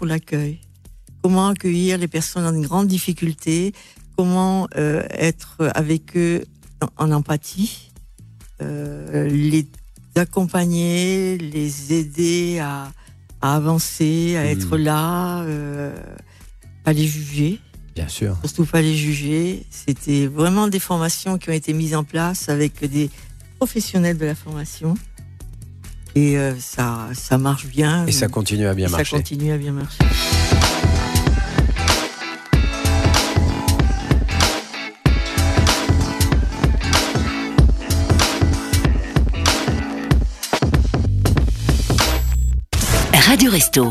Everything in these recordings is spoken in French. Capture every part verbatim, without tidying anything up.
pour l'accueil. Comment accueillir les personnes en grande difficulté, comment euh, être avec eux en, en empathie, euh, les accompagner, les aider à, à avancer, à mmh. être là, euh, pas les juger. Bien sûr. Surtout pas les juger. C'était vraiment des formations qui ont été mises en place avec des professionnels de la formation. Et euh, ça, ça marche bien. Et ça continue à bien et marcher. Ça continue à bien marcher. Radio Resto.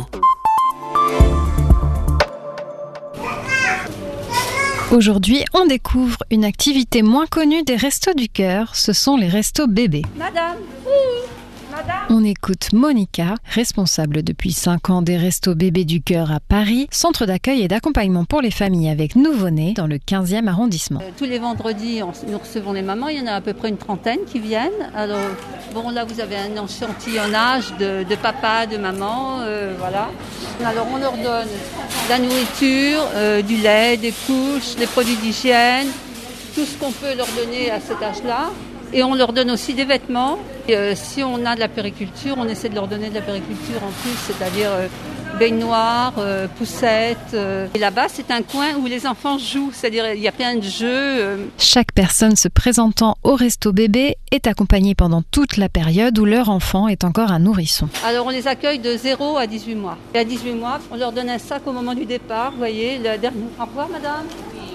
Aujourd'hui, on découvre une activité moins connue des Restos du Cœur, ce sont les Restos bébés. Madame, oui, madame. On écoute Monica, responsable depuis cinq ans des Restos bébés du Cœur à Paris, centre d'accueil et d'accompagnement pour les familles avec nouveau-nés dans le quinzième arrondissement. Euh, tous les vendredis, on, nous recevons les mamans, il y en a à peu près une trentaine qui viennent. Alors, bon, là, vous avez un échantillonnage de, de papa, de maman, euh, voilà. Alors, on leur donne de la nourriture, euh, du lait, des couches, des produits d'hygiène, tout ce qu'on peut leur donner à cet âge-là. Et on leur donne aussi des vêtements. Et, euh, si on a de la périculture, on essaie de leur donner de la périculture en plus, c'est-à-dire euh, baignoire, euh, poussette. Euh. Et là-bas, c'est un coin où les enfants jouent, c'est-à-dire il y a plein de jeux. Euh. Chaque personne se présentant au Resto Bébé est accompagnée pendant toute la période où leur enfant est encore un nourrisson. Alors on les accueille de zéro à dix-huit mois. Et à dix-huit mois, on leur donne un sac au moment du départ. Vous voyez, le dernier... Au revoir, madame.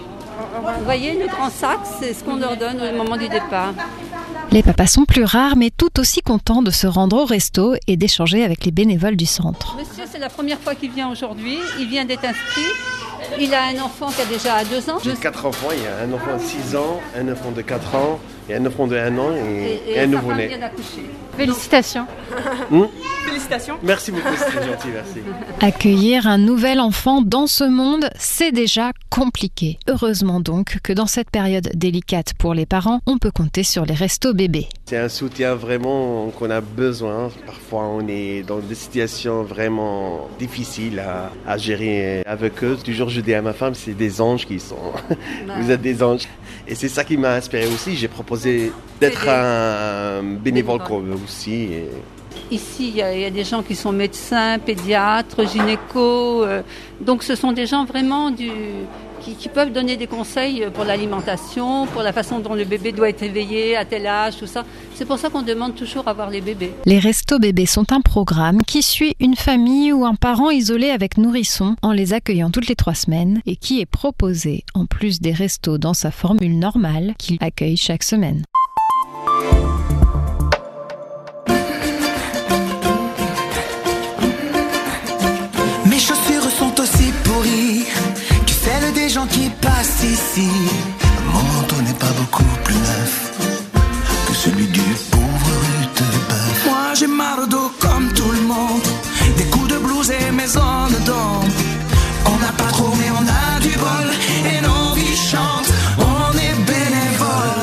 Vous voyez, le grand sac, c'est ce qu'on leur donne au moment du départ. Les papas sont plus rares, mais tout aussi contents de se rendre au resto et d'échanger avec les bénévoles du centre. Monsieur, c'est la première fois qu'il vient aujourd'hui. Il vient d'être inscrit. Il a un enfant qui a déjà deux ans. J'ai quatre enfants. Il y a un enfant de six ans, un enfant de quatre ans, et un enfant de un an et, et, et un sa nouveau-né. femme vient d'accoucher. Félicitations. Mmh. Félicitations. Merci beaucoup, c'est gentil, merci. Accueillir un nouvel enfant dans ce monde, c'est déjà compliqué. Heureusement donc que dans cette période délicate pour les parents, on peut compter sur les Restos bébés. C'est un soutien vraiment qu'on a besoin. Parfois, on est dans des situations vraiment difficiles à, à gérer avec eux. Toujours, je dis à ma femme, c'est des anges qui sont. Vous êtes des anges. Et c'est ça qui m'a inspiré aussi. J'ai proposé d'être un bénévole comme aussi. Et... Ici, il y, a, il y a des gens qui sont médecins, pédiatres, gynécos. Euh, donc, ce sont des gens vraiment du, qui, qui peuvent donner des conseils pour l'alimentation, pour la façon dont le bébé doit être éveillé, à tel âge, tout ça. C'est pour ça qu'on demande toujours à voir les bébés. Les Restos bébés sont un programme qui suit une famille ou un parent isolé avec nourrisson en les accueillant toutes les trois semaines et qui est proposé en plus des restos dans sa formule normale qu'il accueille chaque semaine. Mes chaussures sont aussi pourries que celles des gens qui passent ici. Mon manteau n'est pas beaucoup plus neuf que celui du pauvre Rutebeuf. Moi j'ai mal au dos comme tout le monde, des coups de blues et mes zones d'ombre. On n'a pas trop mais on a du bol et nos vies chantent, on est bénévoles.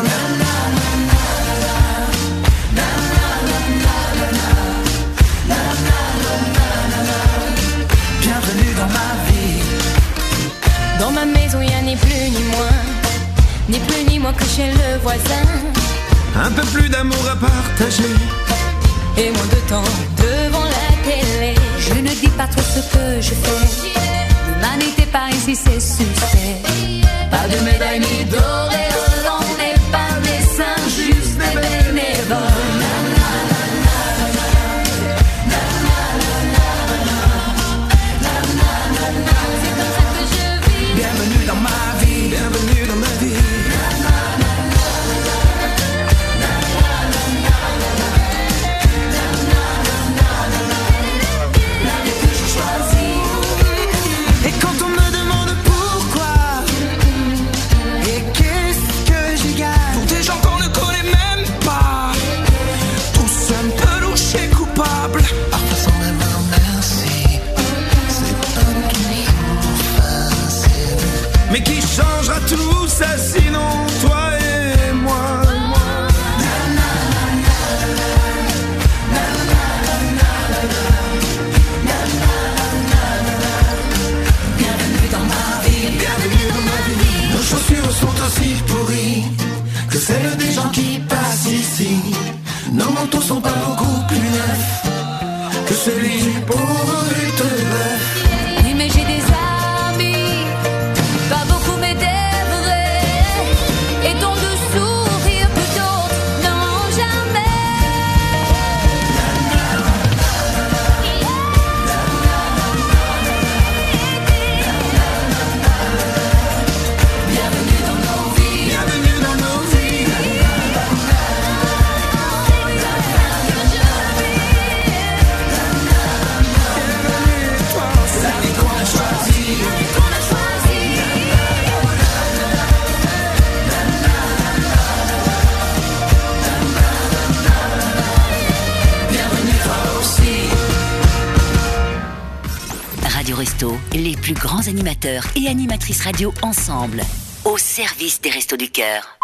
Bienvenue dans ma vie. Dans ma maison y'a ni plus ni moins, ni plus ni moins que chez le voisin. Un peu plus d'amour à partager et moins de temps devant la télé. Je ne dis pas trop ce que je fais, l'humanité par ici c'est succès. Pas de médaille ni d'auréole, on n'est pas des saints, juste des bénévoles. Bienvenue dans ma vie, bienvenue dans ma vie. Et quand on me demande pourquoi et qu'est-ce que j'y gagne, pour des gens qu'on ne connaît même pas, tous un peu louches et coupables, parfois sans même un merci. C'est pas toujours facile, mais qui changera tout ça sinon toi et moi. manteaux sont pas beaucoup plus neufs que celui du pauvre et de bœuf. Oui, mais j'ai des amis, pas beaucoup mais des vrais, et dont de sourire que d'autres n'ont jamais. Bienvenue dans nos vies, bienvenue dans nos vies. La vie qu'on a choisie, la vie qu'on a choisie. Bienvenue toi aussi. Radio Resto, les plus grands animateurs et animatrices radio ensemble, au service des Restos du Cœur.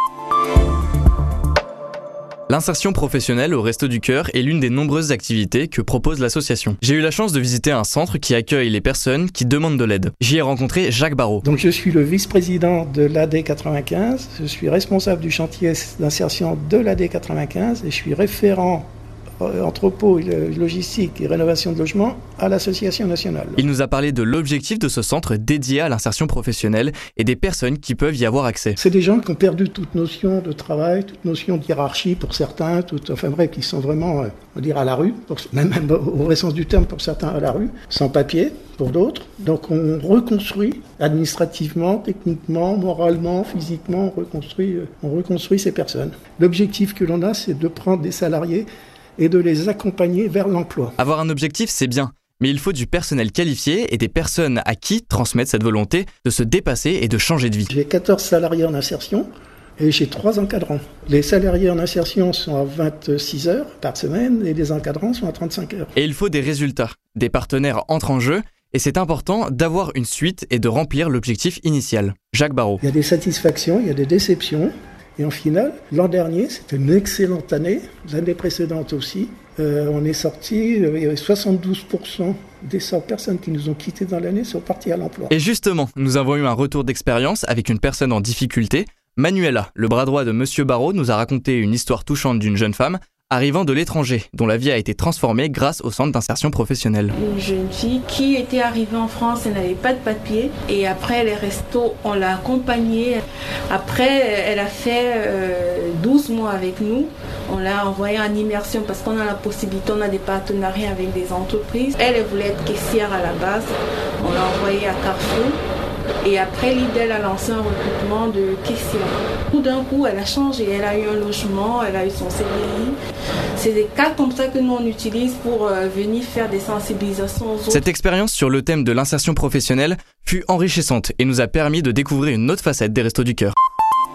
L'insertion professionnelle au Resto du Cœur est l'une des nombreuses activités que propose l'association. J'ai eu la chance de visiter un centre qui accueille les personnes qui demandent de l'aide. J'y ai rencontré Jacques Barrault. Donc je suis le vice-président de l'A D quatre-vingt-quinze, je suis responsable du chantier d'insertion de l'A D quatre-vingt-quinze et je suis référent entrepôt, logistique et rénovation de logements à l'association nationale. Il nous a parlé de l'objectif de ce centre dédié à l'insertion professionnelle et des personnes qui peuvent y avoir accès. C'est des gens qui ont perdu toute notion de travail, toute notion de hiérarchie pour certains, tout, enfin bref, qui sont vraiment, euh, on va dire, à la rue, pour, même, même au vrai sens du terme pour certains à la rue, sans papier pour d'autres. Donc on reconstruit administrativement, techniquement, moralement, physiquement, on reconstruit, euh, on reconstruit ces personnes. L'objectif que l'on a, c'est de prendre des salariés et de les accompagner vers l'emploi. Avoir un objectif, c'est bien, mais il faut du personnel qualifié et des personnes à qui transmettre cette volonté de se dépasser et de changer de vie. J'ai quatorze salariés en insertion et j'ai trois encadrants. Les salariés en insertion sont à vingt-six heures par semaine et les encadrants sont à trente-cinq heures. Et il faut des résultats. Des partenaires entrent en jeu et c'est important d'avoir une suite et de remplir l'objectif initial. Jacques Barrault. Il y a des satisfactions, il y a des déceptions. Et en finale, l'an dernier, c'était une excellente année, l'année précédente aussi. Euh, on est sorti, il y avait soixante-douze pour cent des cent personnes qui nous ont quittés dans l'année sont parties à l'emploi. Et justement, nous avons eu un retour d'expérience avec une personne en difficulté. Manuela, le bras droit de Monsieur Barrault, nous a raconté une histoire touchante d'une jeune femme arrivant de l'étranger, dont la vie a été transformée grâce au centre d'insertion professionnelle. Une jeune fille qui était arrivée en France, elle n'avait pas de papier, et après les restos, on l'a accompagnée. Après, elle a fait euh, douze mois avec nous. On l'a envoyée en immersion parce qu'on a la possibilité, on a des partenariats avec des entreprises. Elle, elle voulait être caissière à la base. On l'a envoyée à Carrefour. Et après, l'IDEL a lancé un recrutement de caissière. Tout d'un coup, elle a changé. Elle a eu un logement, elle a eu son C D I. C'est des cas comme ça que nous, on utilise pour euh, venir faire des sensibilisations aux autres. Cette expérience sur le thème de l'insertion professionnelle fut enrichissante et nous a permis de découvrir une autre facette des Restos du Cœur.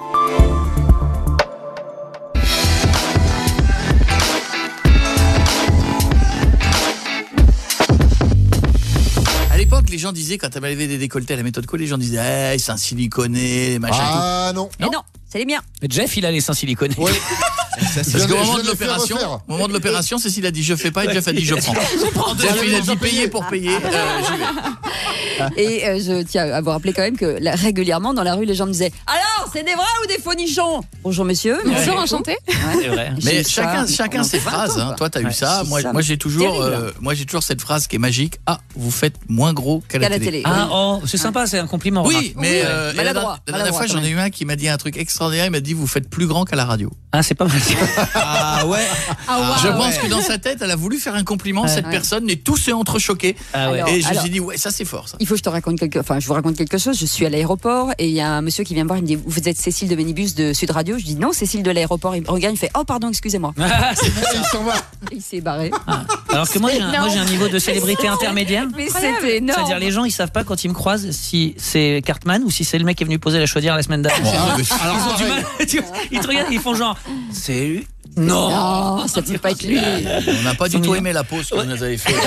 Les gens disaient, quand elle avait des décolletés à la méthode Co, les gens disaient hey, c'est un siliconé, machin. Ah tout. non. non. non, c'est les miens. Mais Jeff, il a les seins siliconés. Oui. Parce qu'au moment de l'opération, au moment de l'opération, Cécile a dit je fais pas et Jeff a dit je prends. je prends. Jeff, il a dit payer pour payer. Euh, j'y vais. Et euh, je tiens à vous rappeler quand même que là, régulièrement dans la rue, les gens me disaient alors, c'est des vrais ou des faux nichons? Bonjour monsieur. Bonjour, enchanté. Ouais. C'est vrai. Mais chacun, ça, chacun ses phrases. Hein. Toi, t'as ouais, eu ça. Moi, ça. moi, j'ai toujours, euh, moi, j'ai toujours cette phrase qui est magique. Ah, vous faites moins gros qu'à la, la télé. télé. Ah, oh, c'est sympa, c'est un compliment. Oui, mais euh, la, la, la dernière fois, j'en ai eu un qui m'a dit un truc extraordinaire. Il m'a dit vous faites plus grand qu'à la radio. Ah, c'est pas mal. Ah ouais. Ah, wow, je ouais. pense que dans sa tête, elle a voulu faire un compliment. Ouais, cette ouais. personne, et tous s'est entrechoqué. Ah ouais. Et je alors, me suis dit ouais, ça c'est fort. Ça. Il faut que je te raconte quelque, enfin, je vous raconte quelque chose. Je suis à l'aéroport et il y a un monsieur qui vient me voir. Il me dit vous êtes Cécile de Ménibus de Sud Radio. Je dis non, Cécile de l'aéroport. Il me regarde, il fait oh pardon, excusez-moi. Ah, c'est bon, il s'en va. Il s'est barré. Ah. Alors que moi j'ai, un, moi j'ai un niveau de célébrité intermédiaire. Mais c'était énorme. C'est-à-dire les gens ils savent pas quand ils me croisent si c'est Cartman ou si c'est le mec qui est venu poser la chaudière la semaine dernière. Oh, ils ont du mal. Ils te regardent, ils font genre c'est lui. Non, non, ça ne peut pas être lui. On n'a pas du tout aimé la pause que vous nous avez fait.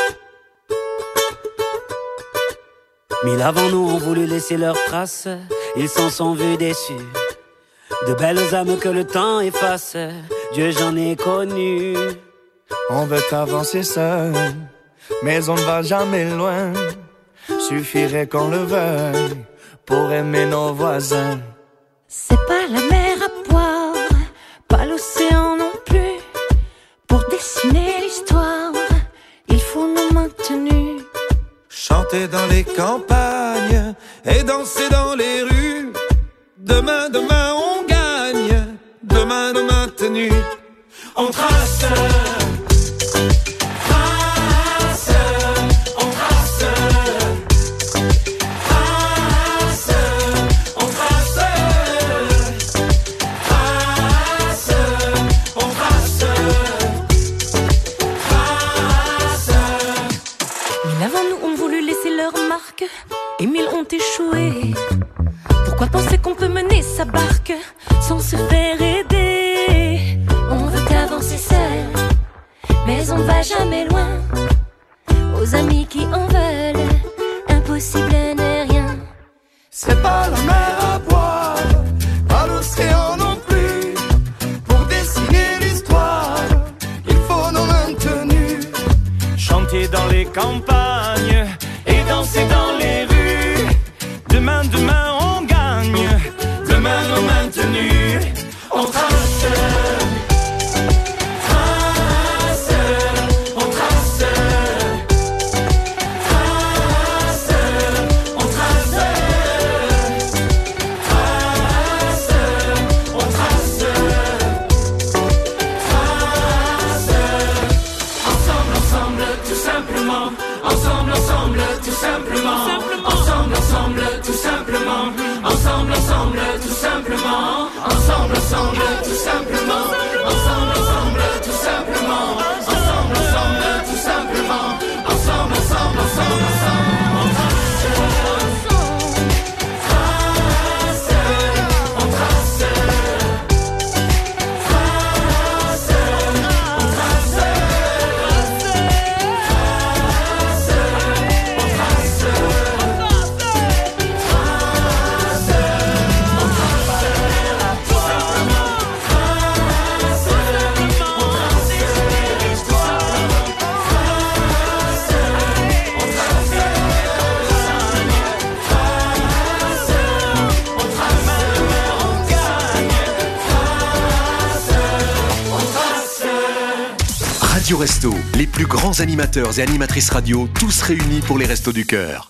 Mille avant nous ont voulu laisser leurs traces ils s'en sont vus déçus. De belles âmes que le temps efface, Dieu j'en ai connu. On veut avancer seul, mais on ne va jamais loin. Suffirait qu'on le veuille pour aimer nos voisins. C'est pas la mer à boire, pas l'océan non plus. Pour dessiner l'histoire, il faut nos mains tenues. Chanter dans les campagnes et danser dans les rues. Demain, demain on gagne, demain, demain tenue. On trace, trace, on trace, trace, on trace, trace, on trace, trace. Mille avant nous ont voulu laisser leur marque et mille ont échoué. Pourquoi penser qu'on peut mener sa barque sans se faire aider? On veut avancer seul, mais on ne va jamais loin. Aux amis qui en veulent, impossible n'est rien. C'est pas la mer à boire, pas l'océan non plus. Pour dessiner l'histoire, il faut nos mains tenues. Chanter dans les campagnes et danser dans les rues. Demain, demain on gagne, demain nos mains tenues. On trace, trace, on trace, trace, on trace, trace, on trace, trace. Ensemble, ensemble, tout simplement. Ensemble, ensemble, tout simplement. Ensemble, ensemble, tout simplement. Ensemble, ensemble, tout simplement. Ensemble, ensemble, tout simplement. Ensemble, ensemble, tout simplement. Ensemble, ensemble, tout simplement. Ensemble, ensemble, ensemble, ensemble. Radio Resto, les plus grands animateurs et animatrices radio, tous réunis pour les Restos du Cœur.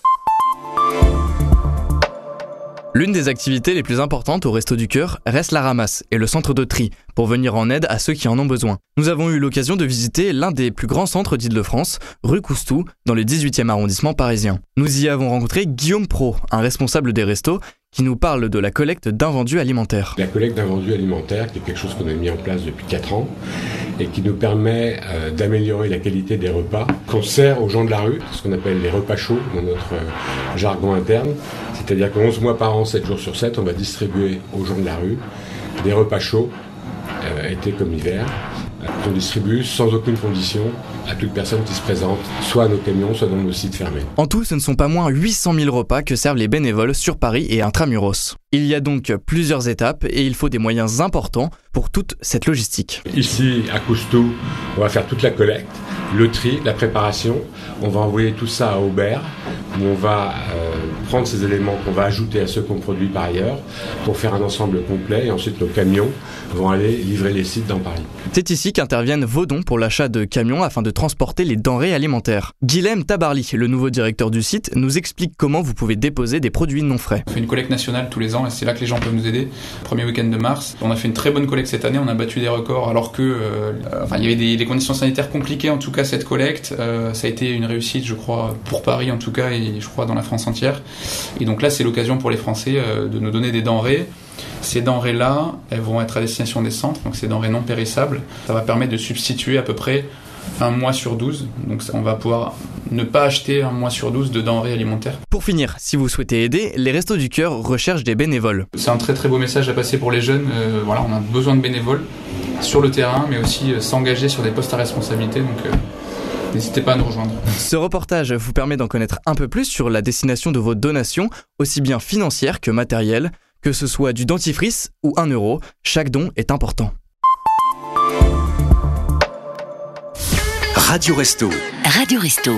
L'une des activités les plus importantes au Resto du Cœur reste la ramasse et le centre de tri, pour venir en aide à ceux qui en ont besoin. Nous avons eu l'occasion de visiter l'un des plus grands centres d'Île-de-France, rue Coustou, dans le dix-huitième arrondissement parisien. Nous y avons rencontré Guillaume Pro, un responsable des restos, qui nous parle de la collecte d'invendus alimentaires. La collecte d'invendus alimentaires, qui est quelque chose qu'on a mis en place depuis quatre ans et qui nous permet euh, d'améliorer la qualité des repas qu'on sert aux gens de la rue, ce qu'on appelle les repas chauds dans notre euh, jargon interne. C'est-à-dire que onze mois par an, sept jours sur sept, on va distribuer aux gens de la rue des repas chauds, euh, été comme hiver, qu'on distribue sans aucune condition à toute personne qui se présente, soit à nos camions, soit dans nos sites fermés. En tout, ce ne sont pas moins huit cent mille repas que servent les bénévoles sur Paris et intramuros. Il y a donc plusieurs étapes et il faut des moyens importants pour toute cette logistique. Ici, à Coustou, on va faire toute la collecte, le tri, la préparation. On va envoyer tout ça à Aubert, où on va euh, prendre ces éléments qu'on va ajouter à ceux qu'on produit par ailleurs pour faire un ensemble complet et ensuite nos camions vont aller livrer les sites dans Paris. C'est ici qu'interviennent vos dons pour l'achat de camions afin de transporter les denrées alimentaires. Guilhem Tabarly, le nouveau directeur du site, nous explique comment vous pouvez déposer des produits non frais. On fait une collecte nationale tous les ans et c'est là que les gens peuvent nous aider. Premier week-end de mars, on a fait une très bonne collecte cette année, on a battu des records alors que euh, enfin, il y avait des, des conditions sanitaires compliquées en tout cas cette collecte. Euh, ça a été une réussite je crois pour Paris en tout cas et je crois dans la France entière. Et donc là c'est l'occasion pour les Français euh, de nous donner des denrées. Ces denrées-là, elles vont être à destination des centres, donc ces denrées non périssables. Ça va permettre de substituer à peu près un mois sur douze. Donc on va pouvoir ne pas acheter un mois sur douze de denrées alimentaires. Pour finir, si vous souhaitez aider, les Restos du Cœur recherchent des bénévoles. C'est un très très beau message à passer pour les jeunes. Euh, voilà, on a besoin de bénévoles. sur le terrain, mais aussi euh, s'engager sur des postes à responsabilité. Donc euh, n'hésitez pas à nous rejoindre. Ce reportage vous permet d'en connaître un peu plus sur la destination de vos donations, aussi bien financières que matérielles. Que ce soit du dentifrice ou un euro, chaque don est important. Radio Resto. Radio Resto.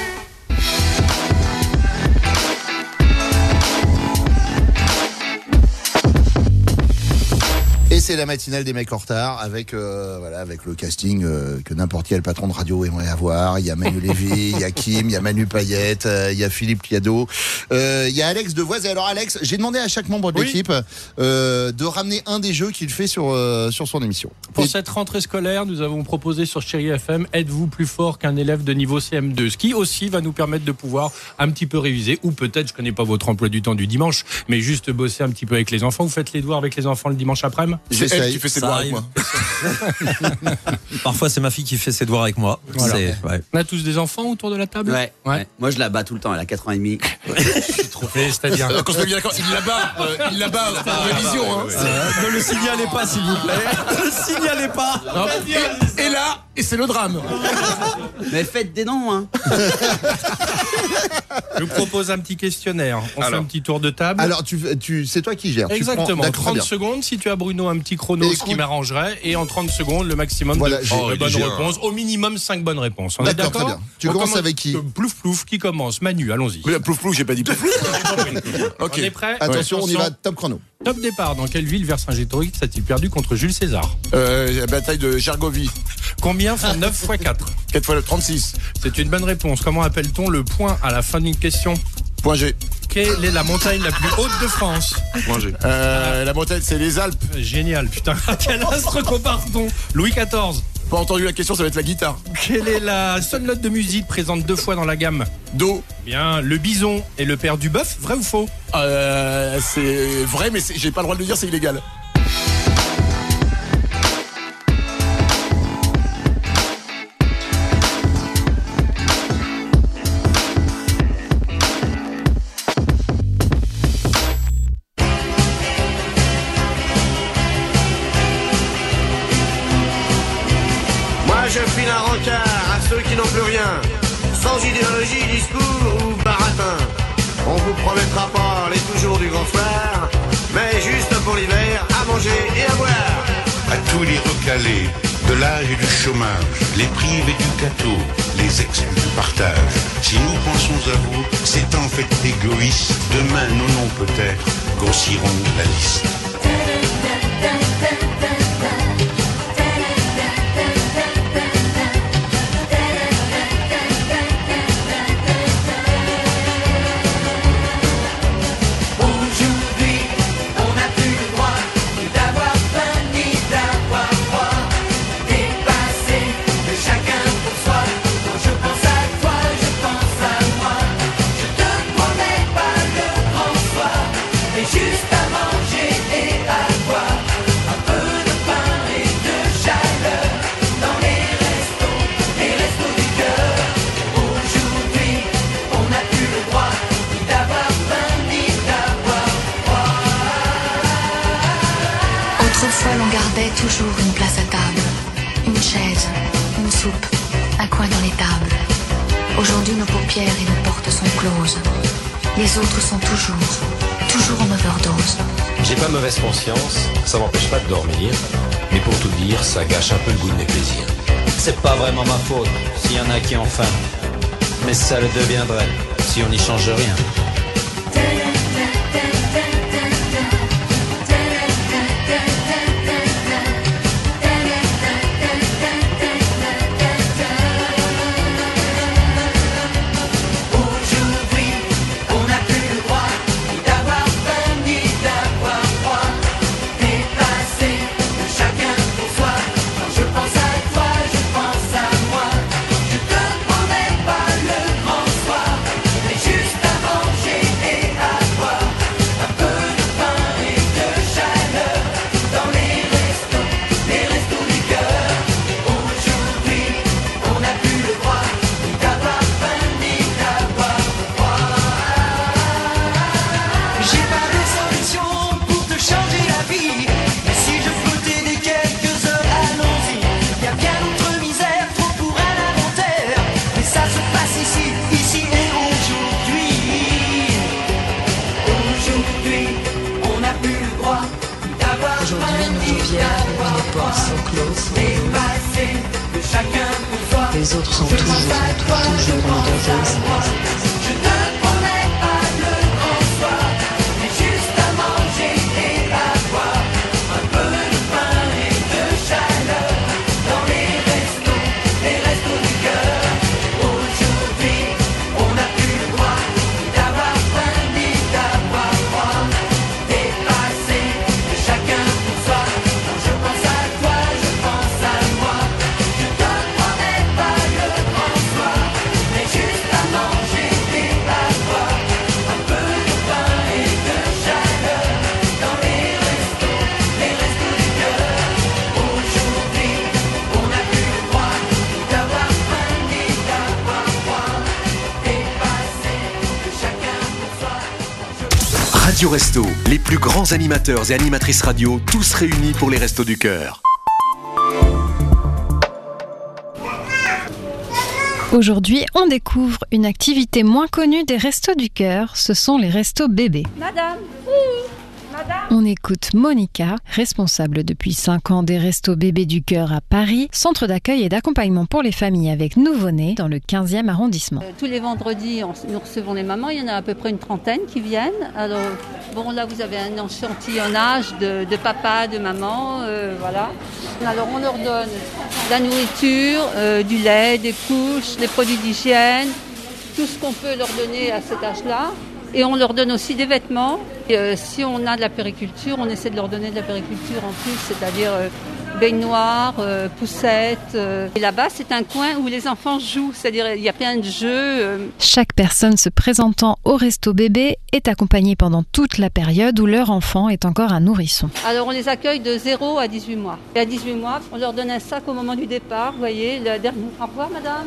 Et c'est la matinale des mecs en retard avec euh, voilà avec le casting euh, que n'importe quel patron de radio aimerait avoir. Il y a Manu Lévy, il y a Kim, il y a Manu Payette, euh, il y a Philippe Liado, euh, il y a Alex Devoise. Et alors Alex, j'ai demandé à chaque membre de oui. l'équipe euh, de ramener un des jeux qu'il fait sur euh, sur son émission. Pour Et... cette rentrée scolaire, nous avons proposé sur Chérie F M, êtes-vous plus fort qu'un élève de niveau C M deux, ce qui aussi va nous permettre de pouvoir un petit peu réviser, ou peut-être, je connais pas votre emploi du temps du dimanche, mais juste bosser un petit peu avec les enfants. Vous faites les devoirs avec les enfants le dimanche après-midi? C'est elle qui fait ses devoirs avec moi. Parfois, c'est ma fille qui fait ses devoirs avec moi. Voilà. C'est, ouais. On a tous des enfants autour de la table? Ouais. ouais. Moi, je la bats tout le temps. Elle a quatre ans et demi. Je suis trop fait, c'est-à-dire. Quand je me dis d'accord, il la bat. Euh, il la bat en révision. Hein. Euh, ne le signalez pas, s'il vous plaît. Ne le signalez pas. Non, et, et là, et c'est le drame. Mais faites des noms, hein. Je vous propose un petit questionnaire. On Alors. fait un petit tour de table. Alors, tu, tu, c'est toi qui gères. Exactement. Tu prends, trente secondes. Si tu as Bruno un petit chrono, ce qui m'arrangerait. Et en trente secondes, le maximum voilà, de oh, bonnes réponses. Un... Au minimum cinq bonnes réponses. On d'accord, est d'accord très bien. Tu commences, commence avec qui? Plouf plouf, qui commence? Manu, allons-y. Mais plouf plouf, j'ai pas dit plouf plouf. Ok. On est prêt? Attention, ouais. on y va, top chrono. Top départ. Dans quelle ville Vercingétorix a-t-il perdu contre Jules César? euh, La bataille de Gergovie. Combien font neuf fois quatre? quatre fois trente-six. C'est une bonne réponse. Comment appelle-t-on le point à la fin d'une question? Point G. Quelle est la montagne la plus haute de France? Point G. Euh, la montagne, c'est les Alpes. Génial, putain. À quel astre compare-t-on Louis quatorze? Pas entendu la question, ça va être la guitare. Quelle est la seule note de musique présente deux fois dans la gamme? Do. Bien, le bison est le père du bœuf, vrai ou faux? Euh, c'est vrai, mais c'est, j'ai pas le droit de le dire, c'est illégal. Je file un rencard à ceux qui n'ont plus rien, sans idéologie, discours ou baratin. On vous promettra pas les toujours du grand soir, mais juste pour l'hiver, à manger et à boire. À tous les recalés, de l'âge et du chômage, les privés du gâteau, les exclus du partage. Si nous pensons à vous, c'est en fait égoïste. Demain, nos noms peut-être grossiront la liste. Toujours une place à table, une chaise, une soupe, un coin dans les tables. Aujourd'hui, nos paupières et nos portes sont closes. Les autres sont toujours, toujours en overdose. J'ai pas mauvaise conscience, ça m'empêche pas de dormir. Mais pour tout dire, ça gâche un peu le goût de mes plaisirs. C'est pas vraiment ma faute s'il y en a qui ont faim. Mais ça le deviendrait si on n'y change rien. Juste avant chacun pour soi. Les autres sont Je toujours, pense à toi, je toujours pense dans à moi. Je ne promets pas le grand soir, mais juste à manger et à boire. Un peu de pain et de chaleur dans les restos, les restos du cœur. Aujourd'hui, on n'a plus le droit d'avoir faim ni d'avoir froid. Dépassé de chacun pour soi. Quand je pense à toi, je pense à moi. Je te promets pas le grand soir, mais juste à manger et à boire. Un peu de pain et de chaleur dans les restos, les restos du cœur. Aujourd'hui, on n'a plus le droit d'avoir faim ni d'avoir froid. Dépassé de chacun pour soi. Radio Resto, les plus grands animateurs et animatrices radio, tous réunis pour les Restos du Cœur. Aujourd'hui, on découvre une activité moins connue des Restos du Cœur, ce sont les restos bébés. Madame, madame. On écoute Monica, responsable depuis cinq ans des Restos Bébés du Cœur à Paris, centre d'accueil et d'accompagnement pour les familles avec nouveau-nés dans le quinzième arrondissement. Euh, tous les vendredis, on- nous recevons les mamans. Il y en a à peu près une trentaine qui viennent. Alors, bon, là, vous avez un échantillonnage de, de papa, de maman, euh, voilà. Alors, on leur donne de la nourriture, euh, du lait, des couches, des produits d'hygiène, tout ce qu'on peut leur donner à cet âge-là. Et on leur donne aussi des vêtements. Et, euh, si on a de la périculture, on essaie de leur donner de la périculture en plus, c'est-à-dire euh, baignoire, euh, poussette. euh. Et là-bas, c'est un coin où les enfants jouent, c'est-à-dire il y a plein de jeux. euh. Chaque personne se présentant au Resto Bébé est accompagnée pendant toute la période où leur enfant est encore un nourrisson. Alors on les accueille de zéro à dix-huit mois. Et à dix-huit mois, on leur donne un sac au moment du départ, vous voyez. Le dernier... Au revoir madame.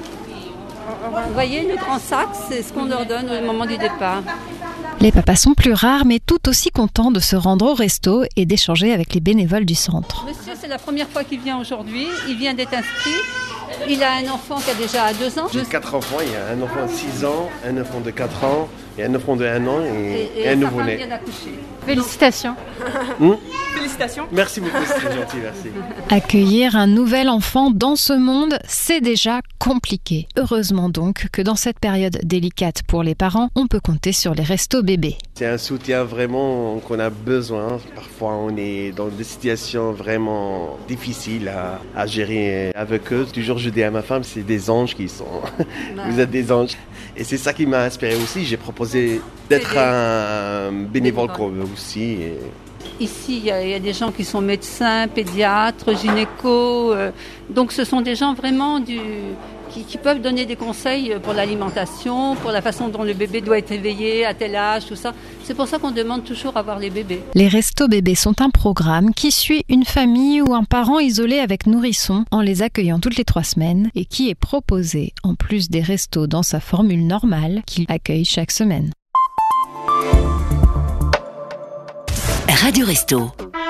Vous voyez, le grand sac, c'est ce qu'on leur donne au moment du départ. Les papas sont plus rares mais tout aussi contents de se rendre au resto et d'échanger avec les bénévoles du centre. Monsieur, c'est la première fois qu'il vient aujourd'hui. Il vient d'être inscrit. Il a un enfant qui a déjà deux ans. J'ai quatre enfants, il y a un enfant de six ans, un enfant de quatre ans, et un enfant de un an et, Et, et un sa femme nouveau-né. vient d'accoucher. Félicitations. Hmm Félicitations. Merci beaucoup, c'est très gentil, merci. Accueillir un nouvel enfant dans ce monde, c'est déjà compliqué. Heureusement donc que dans cette période délicate pour les parents, on peut compter sur les Restos Bébés. C'est un soutien vraiment qu'on a besoin. Parfois, on est dans des situations vraiment difficiles à, à gérer avec eux. Toujours, je dis à ma femme, c'est des anges qui sont. Vous êtes des anges. Et c'est ça qui m'a inspiré aussi. J'ai proposé d'être un bénévole comme eux aussi. Et... Ici, il y, a, il y a des gens qui sont médecins, pédiatres, gynécos. euh, donc, ce sont des gens vraiment du, qui, qui peuvent donner des conseils pour l'alimentation, pour la façon dont le bébé doit être éveillé, à tel âge, tout ça. C'est pour ça qu'on demande toujours à voir les bébés. Les Restos Bébés sont un programme qui suit une famille ou un parent isolé avec nourrisson en les accueillant toutes les trois semaines et qui est proposé en plus des restos dans sa formule normale qu'il accueille chaque semaine. Radio Resto.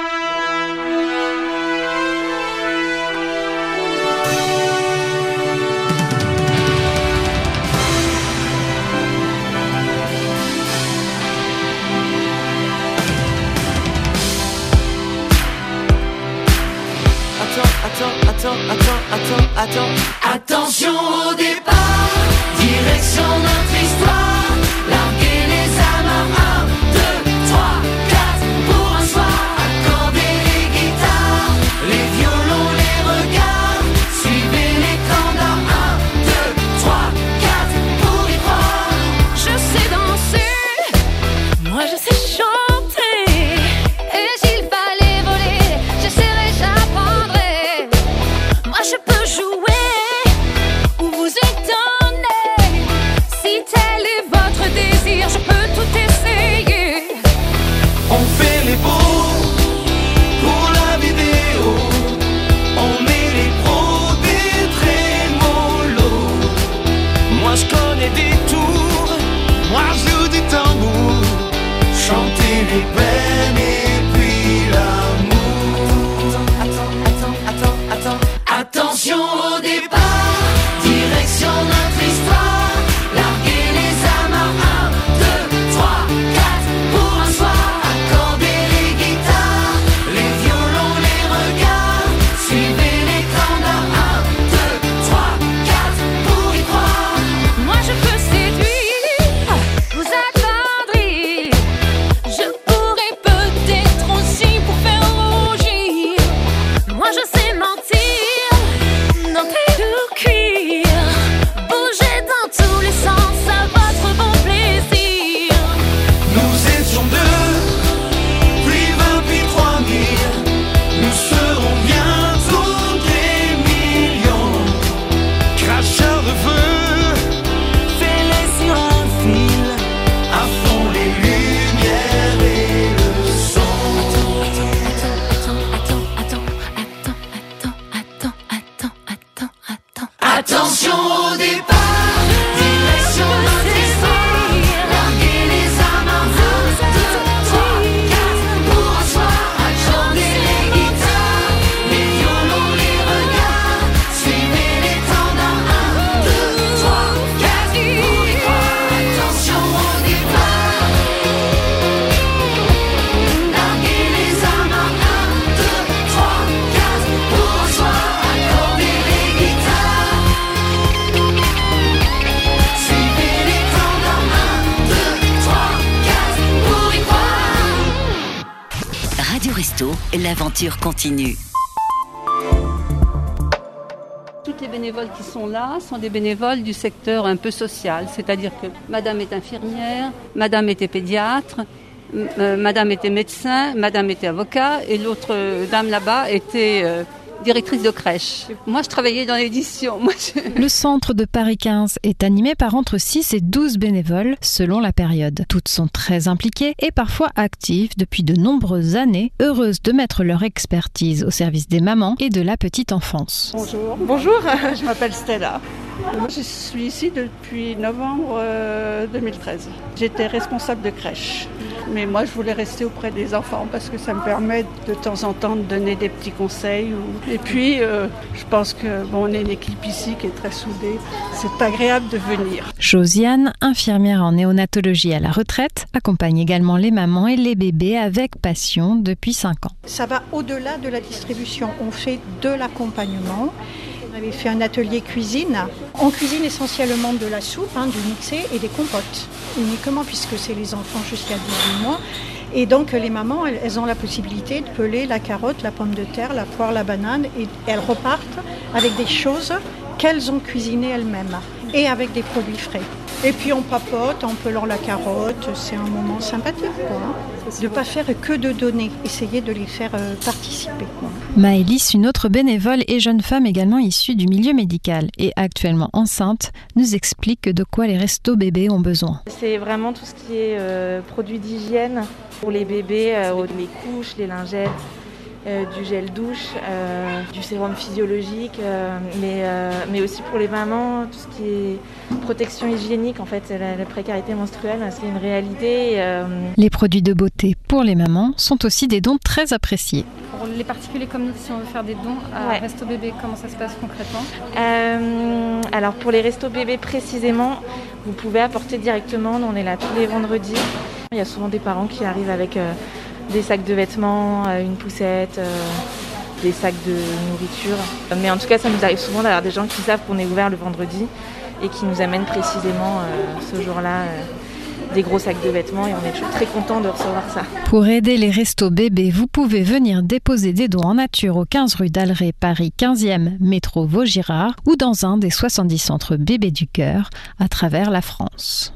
Attends, attends, attends, attends, attends. Attention au départ, direction notre histoire. Larguer les amarres, un, deux, trois, quatre, pour un soir. Accorder les guitares, les violons, les regards. Suivez les standards, un, deux, trois, quatre, pour y croire. Je sais danser, moi je sais chanter. Et s'il fallait voler, j'essaierai, j'apprendrai. Moi je peux jouer ou vous étonner. Si tel est votre désir, je peux tout essayer. On fait les beaux pour la vidéo. On est les pros des très mollo. Moi je connais des tours, moi je joue du tambour. Chanter les peines et puis l'amour. Attends, attends, attends, attends. Attention au départ, direction notre histoire. Larguer les amarres, un, deux, trois, quatre, pour un soir. Accorder les guitares, les violons, les regards. Suivez les standards, un, deux, Attention au départ, direction notre histoire. Larguer les armes en un, deux, trois, quatre. Pour un soir, accorder les guitares, les violons, les regards. Suivez les temps dans un, deux, trois, quatre. Pour y croire, attention au départ. Larguer les armes en un, deux, trois, quatre. Pour un soir, accorder les guitares. Suivez les temps dans un, deux, trois, quatre. Pour y croire. Radio Resto, l'aventure continue. Toutes les bénévoles qui sont là sont des bénévoles du secteur un peu social, c'est-à-dire que madame est infirmière, madame était pédiatre, m- euh, madame était médecin, madame était avocat et l'autre euh, dame là-bas était euh, directrice de crèche. Moi, je travaillais dans l'édition. Moi, je... Le centre de Paris quinze est animé par entre six et douze bénévoles selon la période. Toutes sont très impliquées et parfois actives depuis de nombreuses années, heureuses de mettre leur expertise au service des mamans et de la petite enfance. Bonjour. Bonjour, je m'appelle Stella. Moi, je suis ici depuis novembre euh, deux mille treize. J'étais responsable de crèche. Mais moi, je voulais rester auprès des enfants parce que ça me permet de temps en temps de donner des petits conseils. Ou... Et puis, euh, je pense que bon, on est une équipe ici qui est très soudée. C'est agréable de venir. Josiane, infirmière en néonatologie à la retraite, accompagne également les mamans et les bébés avec passion depuis cinq ans. Ça va au-delà de la distribution. On fait de l'accompagnement. On avait fait un atelier cuisine. On cuisine essentiellement de la soupe, hein, du mixé et des compotes, uniquement puisque c'est les enfants jusqu'à dix-huit mois. Et donc les mamans, elles, elles ont la possibilité de peler la carotte, la pomme de terre, la poire, la banane et elles repartent avec des choses qu'elles ont cuisinées elles-mêmes et avec des produits frais. Et puis on papote en pelant la carotte, c'est un moment sympathique, quoi, hein. De ne pas faire que de donner, essayer de les faire euh, participer, quoi. Maëlys, une autre bénévole et jeune femme également issue du milieu médical et actuellement enceinte, nous explique de quoi les restos bébés ont besoin. C'est vraiment tout ce qui est euh, produits d'hygiène pour les bébés, euh, les couches, les lingettes. Euh, du gel douche, euh, du sérum physiologique, euh, mais, euh, mais aussi pour les mamans, tout ce qui est protection hygiénique. En fait, la, la précarité menstruelle, c'est une réalité. Euh... Les produits de beauté pour les mamans sont aussi des dons très appréciés. Pour les particuliers comme nous, si on veut faire des dons à Ouais. Resto Bébé, comment ça se passe concrètement? Euh, alors pour les restos bébés précisément, vous pouvez apporter directement, nous on est là tous les vendredis. Il y a souvent des parents qui arrivent avec euh, des sacs de vêtements, euh, une poussette, euh, des sacs de nourriture. Mais en tout cas, ça nous arrive souvent d'avoir des gens qui savent qu'on est ouvert le vendredi et qui nous amènent précisément euh, ce jour-là euh, des gros sacs de vêtements et on est toujours très contents de recevoir ça. Pour aider les restos bébés, vous pouvez venir déposer des dons en nature au quinze rue d'Alray, Paris quinzième, métro Vaugirard ou dans un des soixante-dix centres bébés du cœur à travers la France.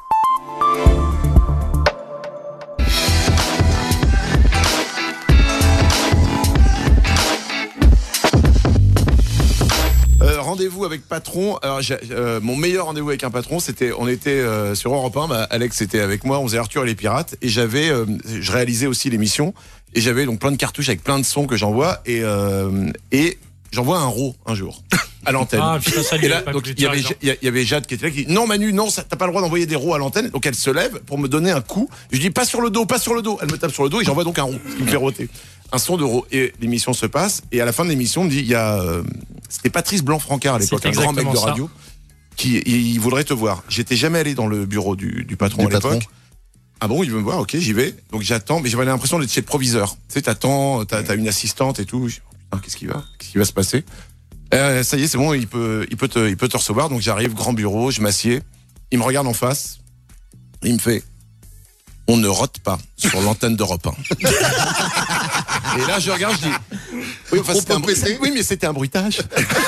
Euh, rendez-vous avec patron. Alors, j'ai, euh, mon meilleur rendez-vous avec un patron, c'était, on était euh, sur Europe un. Bah, Alex était avec moi, on faisait Arthur et les pirates, et j'avais, euh, je réalisais aussi l'émission, et j'avais donc plein de cartouches avec plein de sons que j'envoie, et euh, et j'envoie un raw un jour à l'antenne. Ah, putain, ça lui et là, a pas donc plu, il y avait, tiens, il y a- il y avait Jade qui était là, qui dit non Manu, non, ça, t'as pas le droit d'envoyer des raws à l'antenne. Donc elle se lève pour me donner un coup. Je dis pas sur le dos, pas sur le dos. Elle me tape sur le dos et j'envoie donc un raw, ce qui me fait roter. Un son de raw. Et l'émission se passe. Et à la fin de l'émission, on me dit, il y a, euh, c'était Patrice Blanc-Francard à l'époque, C'est un grand mec de exactement ça. radio, qui il, il voudrait te voir. J'étais jamais allé dans le bureau du, du patron Du à l'époque. patron. Ah bon, il veut me voir, ok, j'y vais. Donc j'attends, mais j'avais l'impression d'être chez le proviseur. Tu sais, t'attends, t'as, t'as une assistante et tout. Je dis, putain, qu'est-ce qui va, qu'est-ce qui va se passer? Euh, ça y est, c'est bon, il peut, il peut te, il peut te recevoir. Donc j'arrive, grand bureau, je m'assieds. Il me regarde en face. Il me fait, on ne rote pas sur l'antenne d'Europe un. Et là, je regarde, je dis, oui, enfin, c'était un, bruit- oui, mais c'était un bruitage.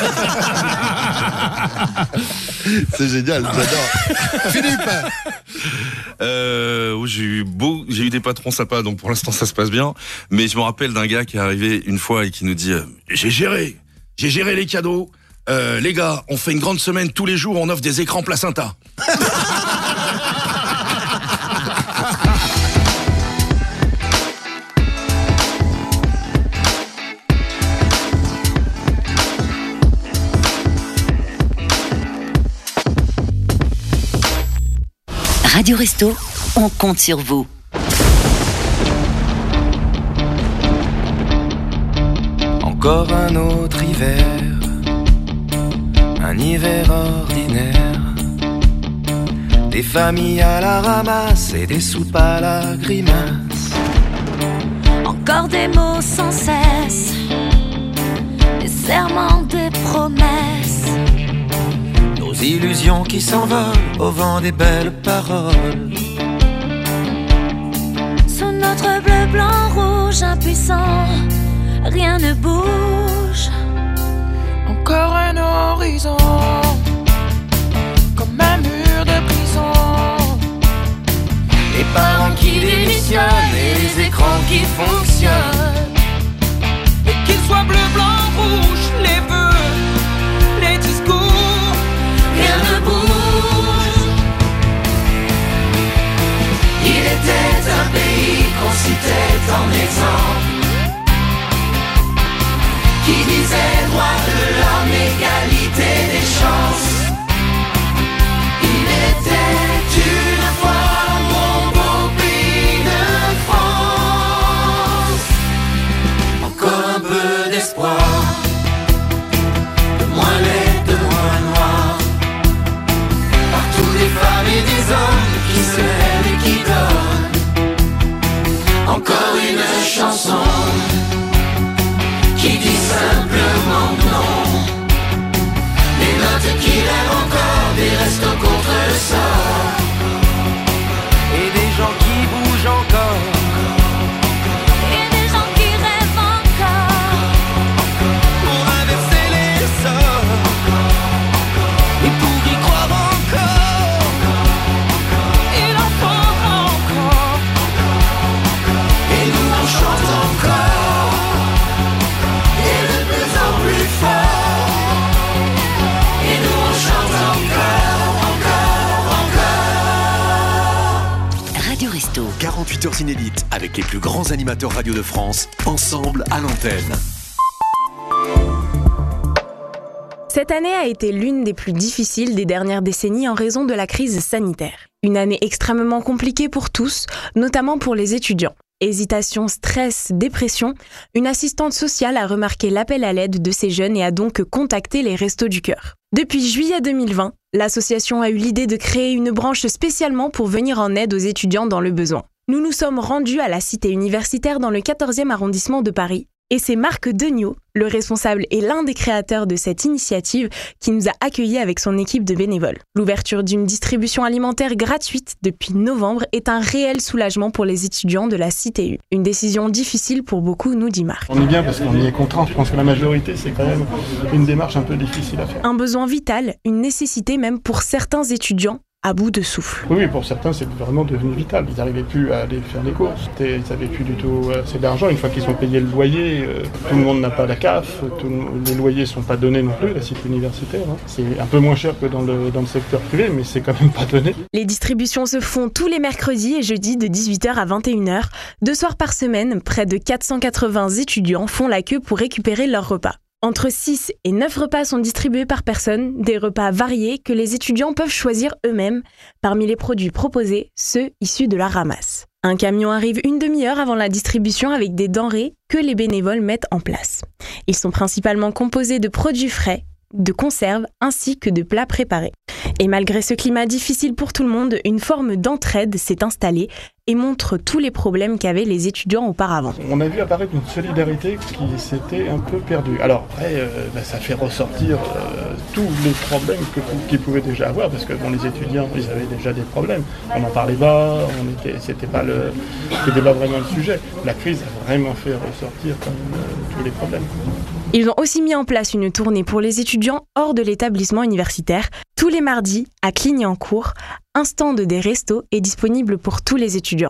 C'est génial, j'adore. Philippe. Euh, oui, j'ai eu beau, j'ai eu des patrons sympas, donc pour l'instant ça se passe bien. Mais je me rappelle d'un gars qui est arrivé une fois et qui nous dit euh, j'ai géré, j'ai géré les cadeaux. Euh, les gars, on fait une grande semaine tous les jours, on offre des écrans placenta. Radio Resto, on compte sur vous. Encore un autre hiver, un hiver ordinaire. Des familles à la ramasse et des soupes à la grimace. Encore des mots sans cesse, des serments, des promesses. Nos illusions qui s'envolent au vent des belles paroles. Sous notre bleu, blanc, rouge, impuissant, rien ne bouge. Encore un horizon, comme un mur de prison. Les parents qui démissionnent et les écrans qui fonctionnent. Et qu'ils soient bleu, blanc, rouge, les vœux, les discours, rien ne bouge. Il était un pays qu'on citait en exemple, qui disait droit de l'homme, égalité des chances. Il était une fois mon beau pays de France. Encore un peu d'espoir, de moins laid, de moins noir. Partout des femmes et des hommes qui se lèvent et qui donnent. Encore une chanson qui dit simplement non. Des notes qui rêvent encore, des restos contre le sort. Et des gens qui bougent encore. Et des gens qui rêvent encore. Pour inverser les sorts. Et pour y croire encore. Il en faut encore. Et nous on chante encore. Et de plus en plus fort. Et nous on chante encore, encore, encore. Radio Resto. quarante-huit heures inédites avec les plus grands animateurs radio de France, ensemble à l'antenne. Cette année a été l'une des plus difficiles des dernières décennies en raison de la crise sanitaire. Une année extrêmement compliquée pour tous, notamment pour les étudiants. Hésitation, stress, dépression, une assistante sociale a remarqué l'appel à l'aide de ces jeunes et a donc contacté les Restos du Cœur. Depuis juillet deux mille vingt, l'association a eu l'idée de créer une branche spécialement pour venir en aide aux étudiants dans le besoin. Nous nous sommes rendus à la cité universitaire dans le quatorzième arrondissement de Paris. Et c'est Marc Degnaud, le responsable et l'un des créateurs de cette initiative, qui nous a accueillis avec son équipe de bénévoles. L'ouverture d'une distribution alimentaire gratuite depuis novembre est un réel soulagement pour les étudiants de la C T U. Une décision difficile pour beaucoup, nous dit Marc. On est bien parce qu'on y est contraint. Je pense que la majorité, c'est quand même une démarche un peu difficile à faire. Un besoin vital, une nécessité même pour certains étudiants, à bout de souffle. Oui, oui, pour certains, c'est vraiment devenu vital. Ils n'arrivaient plus à aller faire les courses. Ils n'avaient plus du tout assez d'argent. Une fois qu'ils ont payé le loyer, euh, tout le monde n'a pas la C A F. Tout, les loyers ne sont pas donnés non plus, la cité universitaire. Hein. C'est un peu moins cher que dans le, dans le secteur privé, mais c'est quand même pas donné. Les distributions se font tous les mercredis et jeudis de dix-huit heures à vingt et une heures. Deux soirs par semaine, près de quatre cent quatre-vingts étudiants font la queue pour récupérer leur repas. Entre six et neuf repas sont distribués par personne, des repas variés que les étudiants peuvent choisir eux-mêmes. Parmi les produits proposés, ceux issus de la ramasse. Un camion arrive une demi-heure avant la distribution avec des denrées que les bénévoles mettent en place. Ils sont principalement composés de produits frais, de conserves ainsi que de plats préparés. Et malgré ce climat difficile pour tout le monde, une forme d'entraide s'est installée et montre tous les problèmes qu'avaient les étudiants auparavant. On a vu apparaître une solidarité qui s'était un peu perdue. Alors après, euh, bah, ça fait ressortir euh, tous les problèmes que, qu'ils pouvaient déjà avoir, parce que bon, les étudiants, ils avaient déjà des problèmes. On n'en parlait pas, on était, c'était pas le, c'était pas vraiment le sujet. La crise a vraiment fait ressortir quand même, euh, tous les problèmes. Ils ont aussi mis en place une tournée pour les étudiants hors de l'établissement universitaire. Tous les mardis, à Clignancourt, un stand des restos est disponible pour tous les étudiants.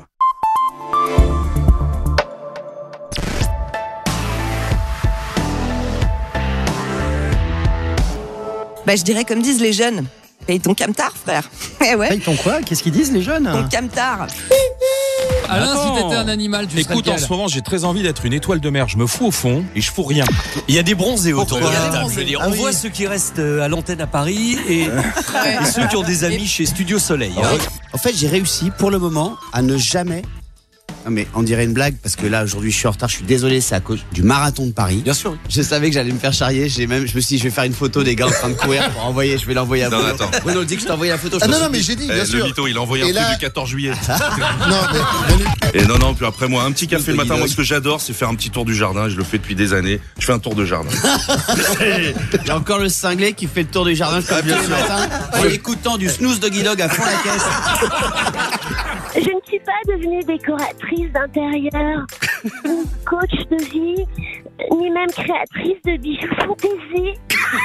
Bah, je dirais comme disent les jeunes. Paye ton camtar, frère. Eh ouais. Paye ton quoi? Qu'est-ce qu'ils disent les jeunes? Ton camtar. Alain, Attends. si t'étais un animal, tu serais Écoute, en lequel? ce moment, j'ai très envie d'être une étoile de mer. Je me fous au fond et je fous rien. Il y a des bronzés autour de Pourquoi la table. Je veux dire, Ah on oui. voit ceux qui restent euh, à l'antenne à Paris et, et ceux qui ont des amis chez Studio Soleil. hein. En fait, j'ai réussi pour le moment à ne jamais. Non, mais on dirait une blague parce que là aujourd'hui je suis en retard, je suis désolé, c'est à cause du marathon de Paris. Bien sûr. Je savais que j'allais me faire charrier, j'ai même, je me suis dit je vais faire une photo des gars en train de courir pour envoyer, je vais l'envoyer à Non, Bruno. attends. Bruno dit que je t'ai envoyé la photo. je Ah me non, suis non, mais j'ai dit, bien Eh, sûr. Le mytho, il a envoyé un Et truc là- du quatorze juillet. Non, mais Et non, non, puis après moi, un petit café le matin, moi ce que j'adore, c'est faire un petit tour du jardin, je le fais depuis des années, je fais un tour de jardin. Il y a encore le cinglé qui fait le tour du jardin comme bien ce matin en écoutant du snooze doggy dog à fond la caisse. Je ne suis pas devenue décoratrice d'intérieur, ni coach de vie, ni même créatrice de bijoux fantaisie.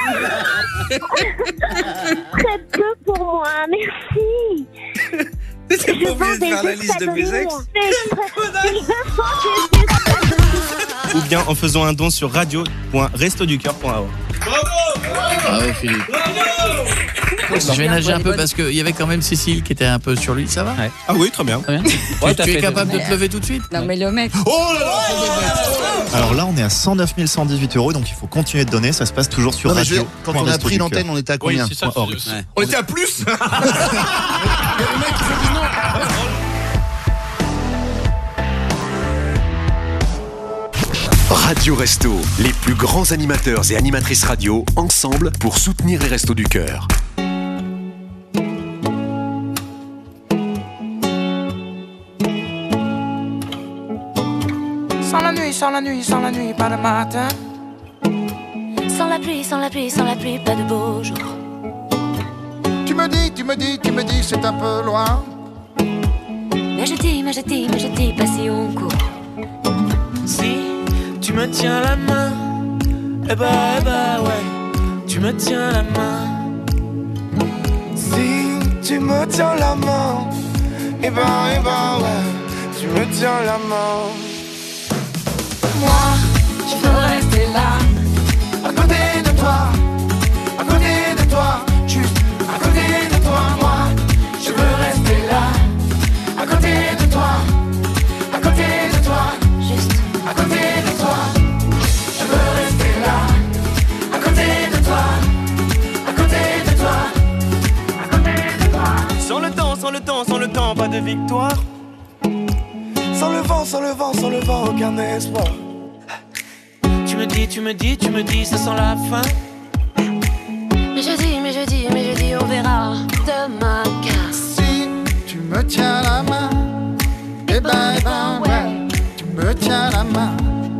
Très peu pour moi, merci. Je vends des espadrilles. Ou bien en faisant un don sur radio point resto du cœur point a o. Bravo Philippe. Je vais nager un peu parce qu'il y avait quand même Cécile qui était un peu sur lui, ça va? Ah oui, très bien. Très bien. Ouais, tu t'as tu es fait capable de- de te lever tout de suite? Non mais le mec. Oh là là. Alors là, on est à cent neuf mille cent dix-huit euros, donc il faut continuer de donner. Ça se passe toujours sur Non, mais je veux radio. dire, quand on a pris l'antenne, on était à combien? Oui, c'est ça. Point org. c'est- On était à plus. Radio Resto, les plus grands animateurs et animatrices radio, ensemble pour soutenir les Restos du Cœur. Sans la nuit, sans la nuit, sans la nuit, pas le matin. Sans la pluie, sans la pluie, sans la pluie, pas de beau jour. Tu me dis, tu me dis, tu me dis, c'est un peu loin. Mais je dis, mais je dis, mais je dis, pas si on court. Si tu me tiens la main, eh bah, eh bah ouais, tu me tiens la main. Si tu me tiens la main, eh bah, eh bah ouais, tu me tiens la main. Moi, je veux rester là, à côté de toi, à côté de toi, juste à côté de toi. Moi, je veux rester là, à côté de toi, à côté de toi, juste à côté de toi. Je veux rester là, à côté de toi, à côté de toi, à côté de toi. Sans le temps, sans le temps, sans le temps, pas de victoire. Sans le vent, sans le vent, sans le vent, aucun espoir. Tu me dis, tu me dis, tu me dis, ça sent la fin. Mais je dis, mais je dis, mais je dis, on verra demain car Si tu me tiens la main, eh ben, eh ben, ouais, tu me tiens la main.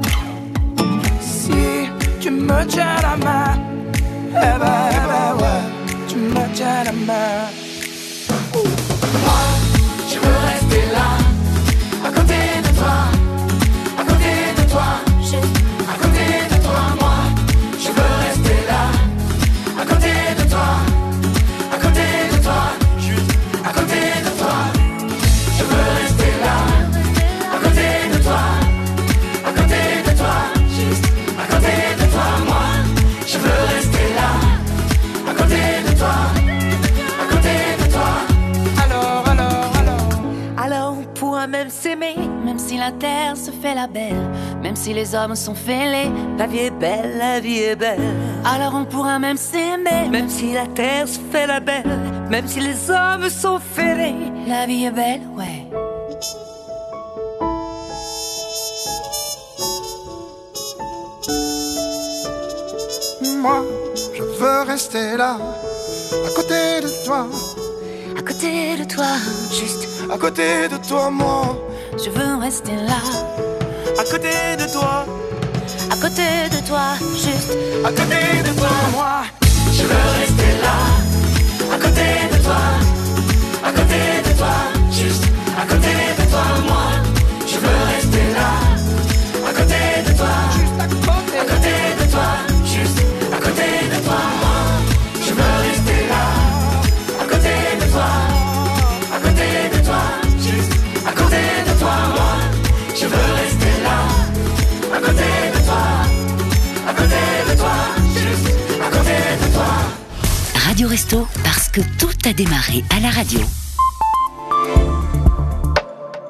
Si tu me tiens la main, eh ben, eh ben, ouais, tu me tiens la main. Moi, je veux rester là, à côté de toi, à côté de toi, juste à côté de toi. Moi, je veux rester là, à côté de toi, à côté de toi, juste à côté de toi. Je veux rester là, à côté de toi, à côté de toi, juste à côté de toi. Moi, je veux rester là, à côté de toi, à côté de toi. Alors, alors, alors. alors on pourra même s'aimer, même si la terre se fait la belle, même si les hommes sont fêlés. La vie est belle, la vie est belle. Alors on pourra même s'aimer, même si la terre se fait la belle, même si les hommes sont fêlés. La vie est belle, ouais. Moi, je veux rester là, à côté de toi, À côté de toi, juste à côté de toi, moi. je veux rester là. À côté de toi, À côté de toi, juste à côté de toi, moi. Je veux rester là, à côté de toi, à côté de toi, juste à côté de toi, moi. Je veux rester là, à côté de toi, juste à côté, à côté de toi, juste à côté de toi, moi. Je veux rester là, à côté de toi, à côté de toi, juste à côté de toi, moi. Je veux rester là, à côté de toi, à côté de toi, juste à côté de toi. Radio Resto, parce que tout a démarré à la radio.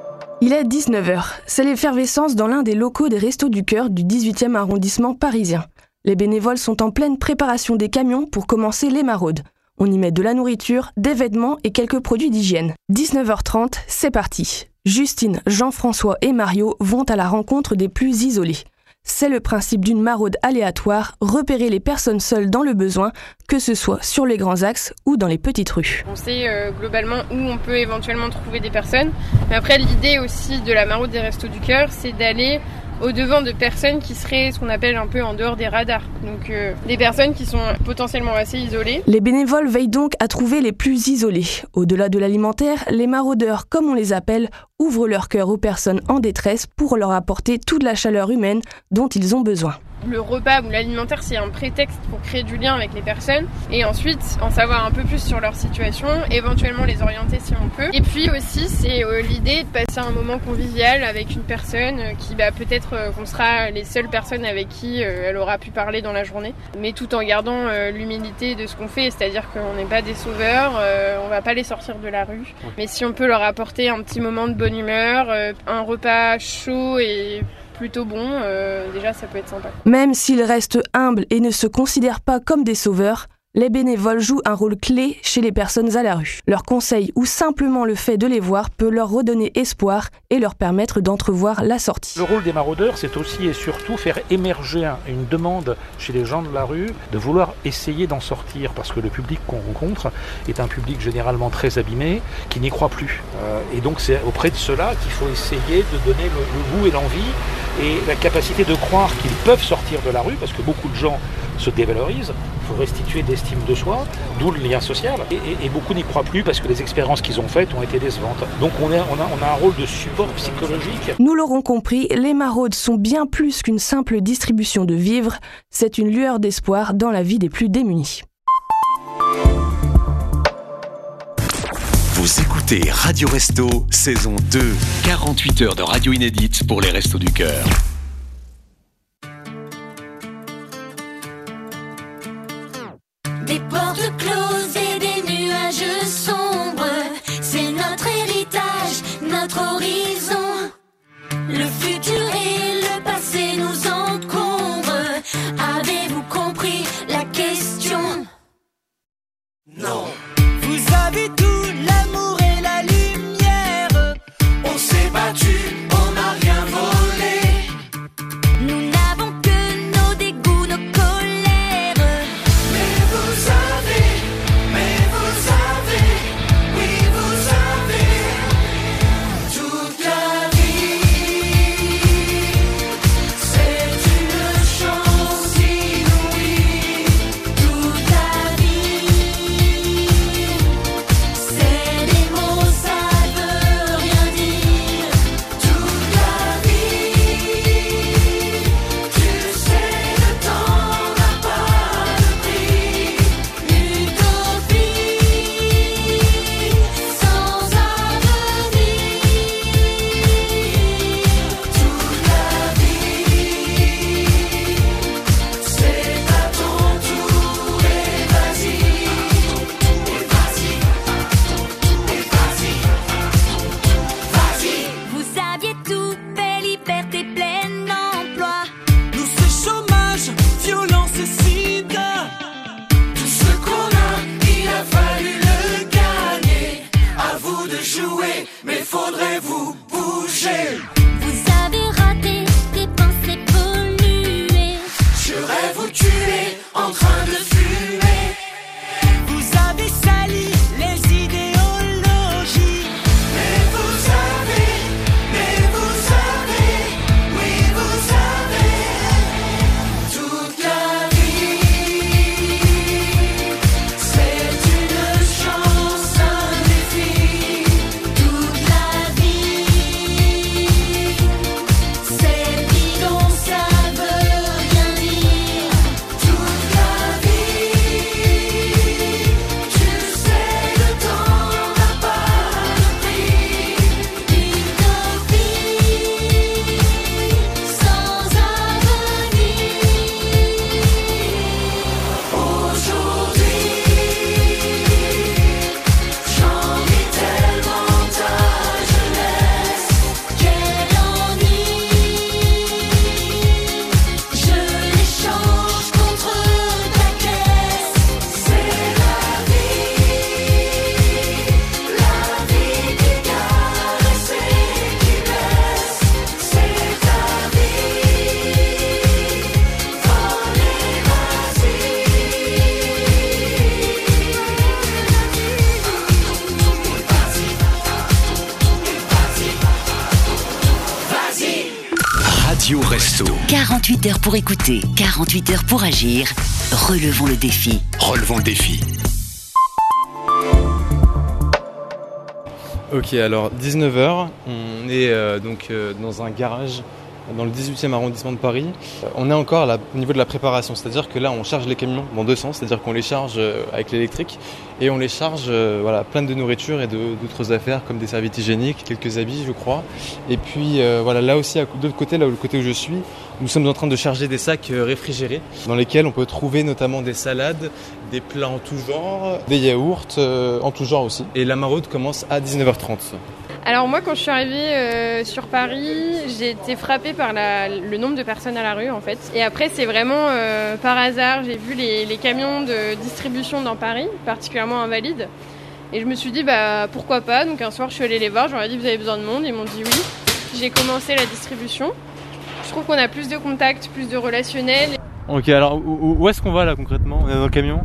Il est dix-neuf heures. C'est l'effervescence dans l'un des locaux des Restos du Cœur du dix-huitième arrondissement parisien. Les bénévoles sont en pleine préparation des camions pour commencer les maraudes. On y met de la nourriture, des vêtements et quelques produits d'hygiène. dix-neuf heures trente, c'est parti. Justine, Jean-François et Mario vont à la rencontre des plus isolés. C'est le principe d'une maraude aléatoire, repérer les personnes seules dans le besoin, que ce soit sur les grands axes ou dans les petites rues. On sait euh, globalement où on peut éventuellement trouver des personnes. Mais après, l'idée aussi de la maraude des Restos du Cœur, c'est d'aller au-devant de personnes qui seraient ce qu'on appelle un peu en dehors des radars. Donc euh, des personnes qui sont potentiellement assez isolées. Les bénévoles veillent donc à trouver les plus isolés. Au-delà de l'alimentaire, les maraudeurs, comme on les appelle, ouvrent leur cœur aux personnes en détresse pour leur apporter toute la chaleur humaine dont ils ont besoin. Le repas ou l'alimentaire, c'est un prétexte pour créer du lien avec les personnes et ensuite en savoir un peu plus sur leur situation, éventuellement les orienter si on peut. Et puis aussi, c'est euh, l'idée de passer un moment convivial avec une personne qui bah, peut-être euh, qu'on sera les seules personnes avec qui euh, elle aura pu parler dans la journée, mais tout en gardant euh, l'humilité de ce qu'on fait, c'est-à-dire qu'on n'est pas des sauveurs, euh, on va pas les sortir de la rue, mais si on peut leur apporter un petit moment de bonne humeur, euh, un repas chaud et plutôt bon, euh, déjà ça peut être sympa. Même s'ils restent humbles et ne se considèrent pas comme des sauveurs, les bénévoles jouent un rôle clé chez les personnes à la rue. Leurs conseils ou simplement le fait de les voir peut leur redonner espoir et leur permettre d'entrevoir la sortie. Le rôle des maraudeurs, c'est aussi et surtout faire émerger une demande chez les gens de la rue de vouloir essayer d'en sortir, parce que le public qu'on rencontre est un public généralement très abîmé, qui n'y croit plus. Euh, et donc c'est auprès de cela qu'il faut essayer de donner le, le goût et l'envie et la capacité de croire qu'ils peuvent sortir de la rue, parce que beaucoup de gens se dévalorisent, il faut restituer d'estime de soi, d'où le lien social, et, et, et beaucoup n'y croient plus parce que les expériences qu'ils ont faites ont été décevantes. Donc on a, on, a, on a un rôle de support psychologique. Nous l'aurons compris, les maraudes sont bien plus qu'une simple distribution de vivres, c'est une lueur d'espoir dans la vie des plus démunis. Vous écoutez Radio Resto, saison deux, quarante-huit heures de radio inédite pour les Restos du Cœur. Des portes closes et des nuages sombres, c'est notre héritage, notre horizon. Le futur et le passé nous encombrent. Avez-vous compris la question? Non. Vous avez tout l'amour et la lumière. On s'est battu, on n'a rien volé. Nous n'avons que nos dégoûts, nos colères. Mais vous avez, mais vous avez, oui vous avez toute la vie. C'est une chance inouïe. Toute la vie. quarante-huit heures pour écouter, quarante-huit heures pour agir. Relevons le défi. Relevons le défi. Ok, alors dix-neuf heures, on est euh, donc euh, dans un garage dans le dix-huitième arrondissement de Paris. On est encore là, au niveau de la préparation, c'est-à-dire que là on charge les camions dans deux sens, c'est-à-dire qu'on les charge euh, avec l'électrique et on les charge euh, voilà, plein de nourriture et de, d'autres affaires comme des serviettes hygiéniques, quelques habits je crois. Et puis euh, voilà, là aussi de l'autre côté, là où le côté où je suis, nous sommes en train de charger des sacs euh, réfrigérés dans lesquels on peut trouver notamment des salades, des plats en tout genre, des yaourts euh, en tout genre aussi. Et la maraude commence à dix-neuf heures trente. Alors moi, quand je suis arrivée euh, sur Paris, j'ai été frappée par la, le nombre de personnes à la rue en fait. Et après, c'est vraiment euh, par hasard, j'ai vu les, les camions de distribution dans Paris, particulièrement Invalides. Et je me suis dit, bah pourquoi pas. Donc un soir, je suis allée les voir, je leur ai dit, vous avez besoin de monde. Ils m'ont dit oui. J'ai commencé la distribution. Je trouve qu'on a plus de contacts, plus de relationnel. Ok, alors où, où est-ce qu'on va là concrètement? On est dans le camion?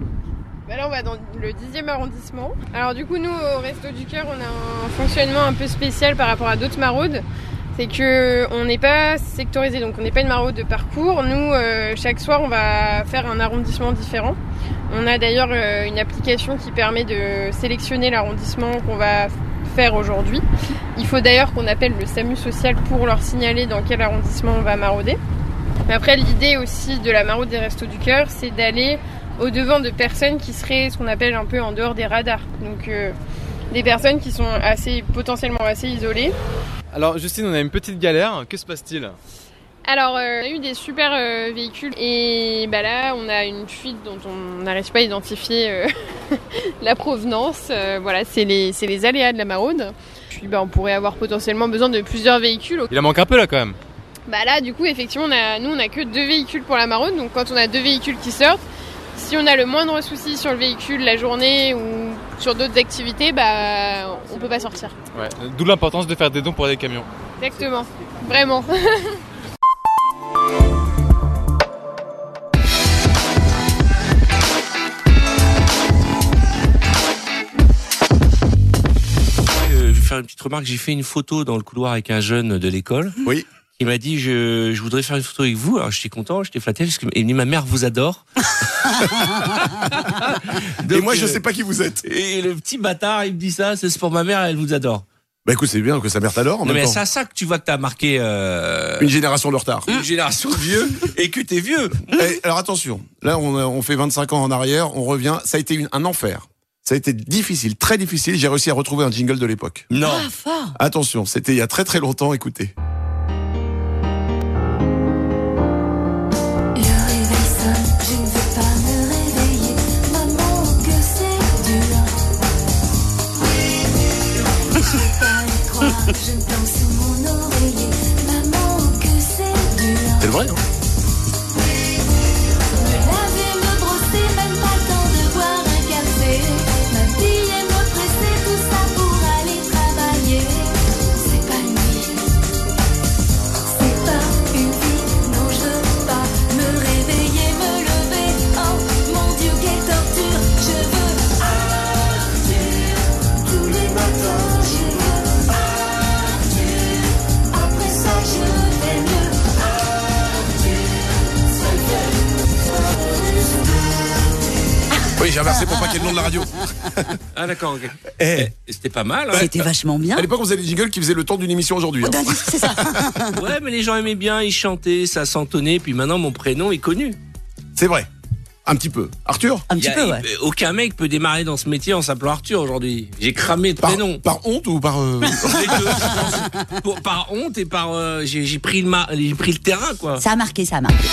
Bah là on va dans le dixième arrondissement. Alors du coup nous au Resto du Cœur on a un fonctionnement un peu spécial par rapport à d'autres maraudes. C'est que on n'est pas sectorisé, donc on n'est pas une maraude de parcours. Nous euh, chaque soir on va faire un arrondissement différent. On a d'ailleurs euh, une application qui permet de sélectionner l'arrondissement qu'on va faire aujourd'hui. Il faut d'ailleurs qu'on appelle le SAMU social pour leur signaler dans quel arrondissement on va marauder. Mais après l'idée aussi de la maraude des Restos du Cœur, c'est d'aller au-devant de personnes qui seraient ce qu'on appelle un peu en dehors des radars. Donc euh, des personnes qui sont assez, potentiellement assez isolées. Alors Justine, on a une petite galère, que se passe-t-il? Alors euh, on a eu des super euh, véhicules et bah là on a une fuite dont on n'arrive pas à identifier euh, la provenance. Euh, voilà, c'est les, c'est les aléas de la maraude. Puis bah, on pourrait avoir potentiellement besoin de plusieurs véhicules. Il en manque un peu là quand même. Bah là du coup effectivement on a, nous on a que deux véhicules pour la maraude. Donc quand on a deux véhicules qui sortent, si on a le moindre souci sur le véhicule la journée ou sur d'autres activités, bah on peut pas sortir. Ouais, d'où l'importance de faire des dons pour des camions. Exactement, vraiment. Je vais faire une petite remarque, j'ai fait une photo dans le couloir avec un jeune de l'école. Oui. Il m'a dit je, je voudrais faire une photo avec vous. Alors j'étais content, j'étais flatté parce que il m'a dit ma mère vous adore. Donc, et moi je euh, sais pas qui vous êtes. Et le petit bâtard il me dit ça, c'est pour ma mère, elle vous adore. Bah écoute, c'est bien que sa mère t'adore en non, même mais temps. c'est à ça que tu vois que t'as marqué euh... une génération de retard. Une génération de vieux et que t'es vieux. Et, alors attention, là on, on fait vingt-cinq ans en arrière, on revient, ça a été une, un enfer. Ça a été difficile, très difficile. J'ai réussi à retrouver un jingle de l'époque. Non. Ah, fort. Attention, c'était il y a très très longtemps, écoutez. Je danse sous mon oreiller, maman que c'est dur. C'est le vrai, hein? Me laver, me brosser, même pas le temps de boire un café. M'habiller, me presser, tout ça pour aller travailler. C'est pas une vie, c'est pas une vie. Non, je veux pas me réveiller, me lever. Oh mon Dieu, quelle torture. Je veux Arthur tous les matins. Oui, j'ai inversé pour pas qu'il y ait le nom de la radio. Ah d'accord, ok. Eh, c'était pas mal. Hein. C'était vachement bien. À l'époque, on faisait des jingles qui faisaient le temps d'une émission aujourd'hui. Hein. C'est ça. Ouais, mais les gens aimaient bien, ils chantaient, ça s'entonnait, puis maintenant mon prénom est connu. C'est vrai. Un petit peu. Arthur? Un petit a, peu, ouais. Il, aucun mec peut démarrer dans ce métier en s'appelant Arthur aujourd'hui. J'ai cramé de par, prénom. Par honte ou par... Euh... Pour, par honte et par... Euh, j'ai, j'ai, pris le ma- j'ai pris le terrain, quoi. Ça a marqué, ça a marqué.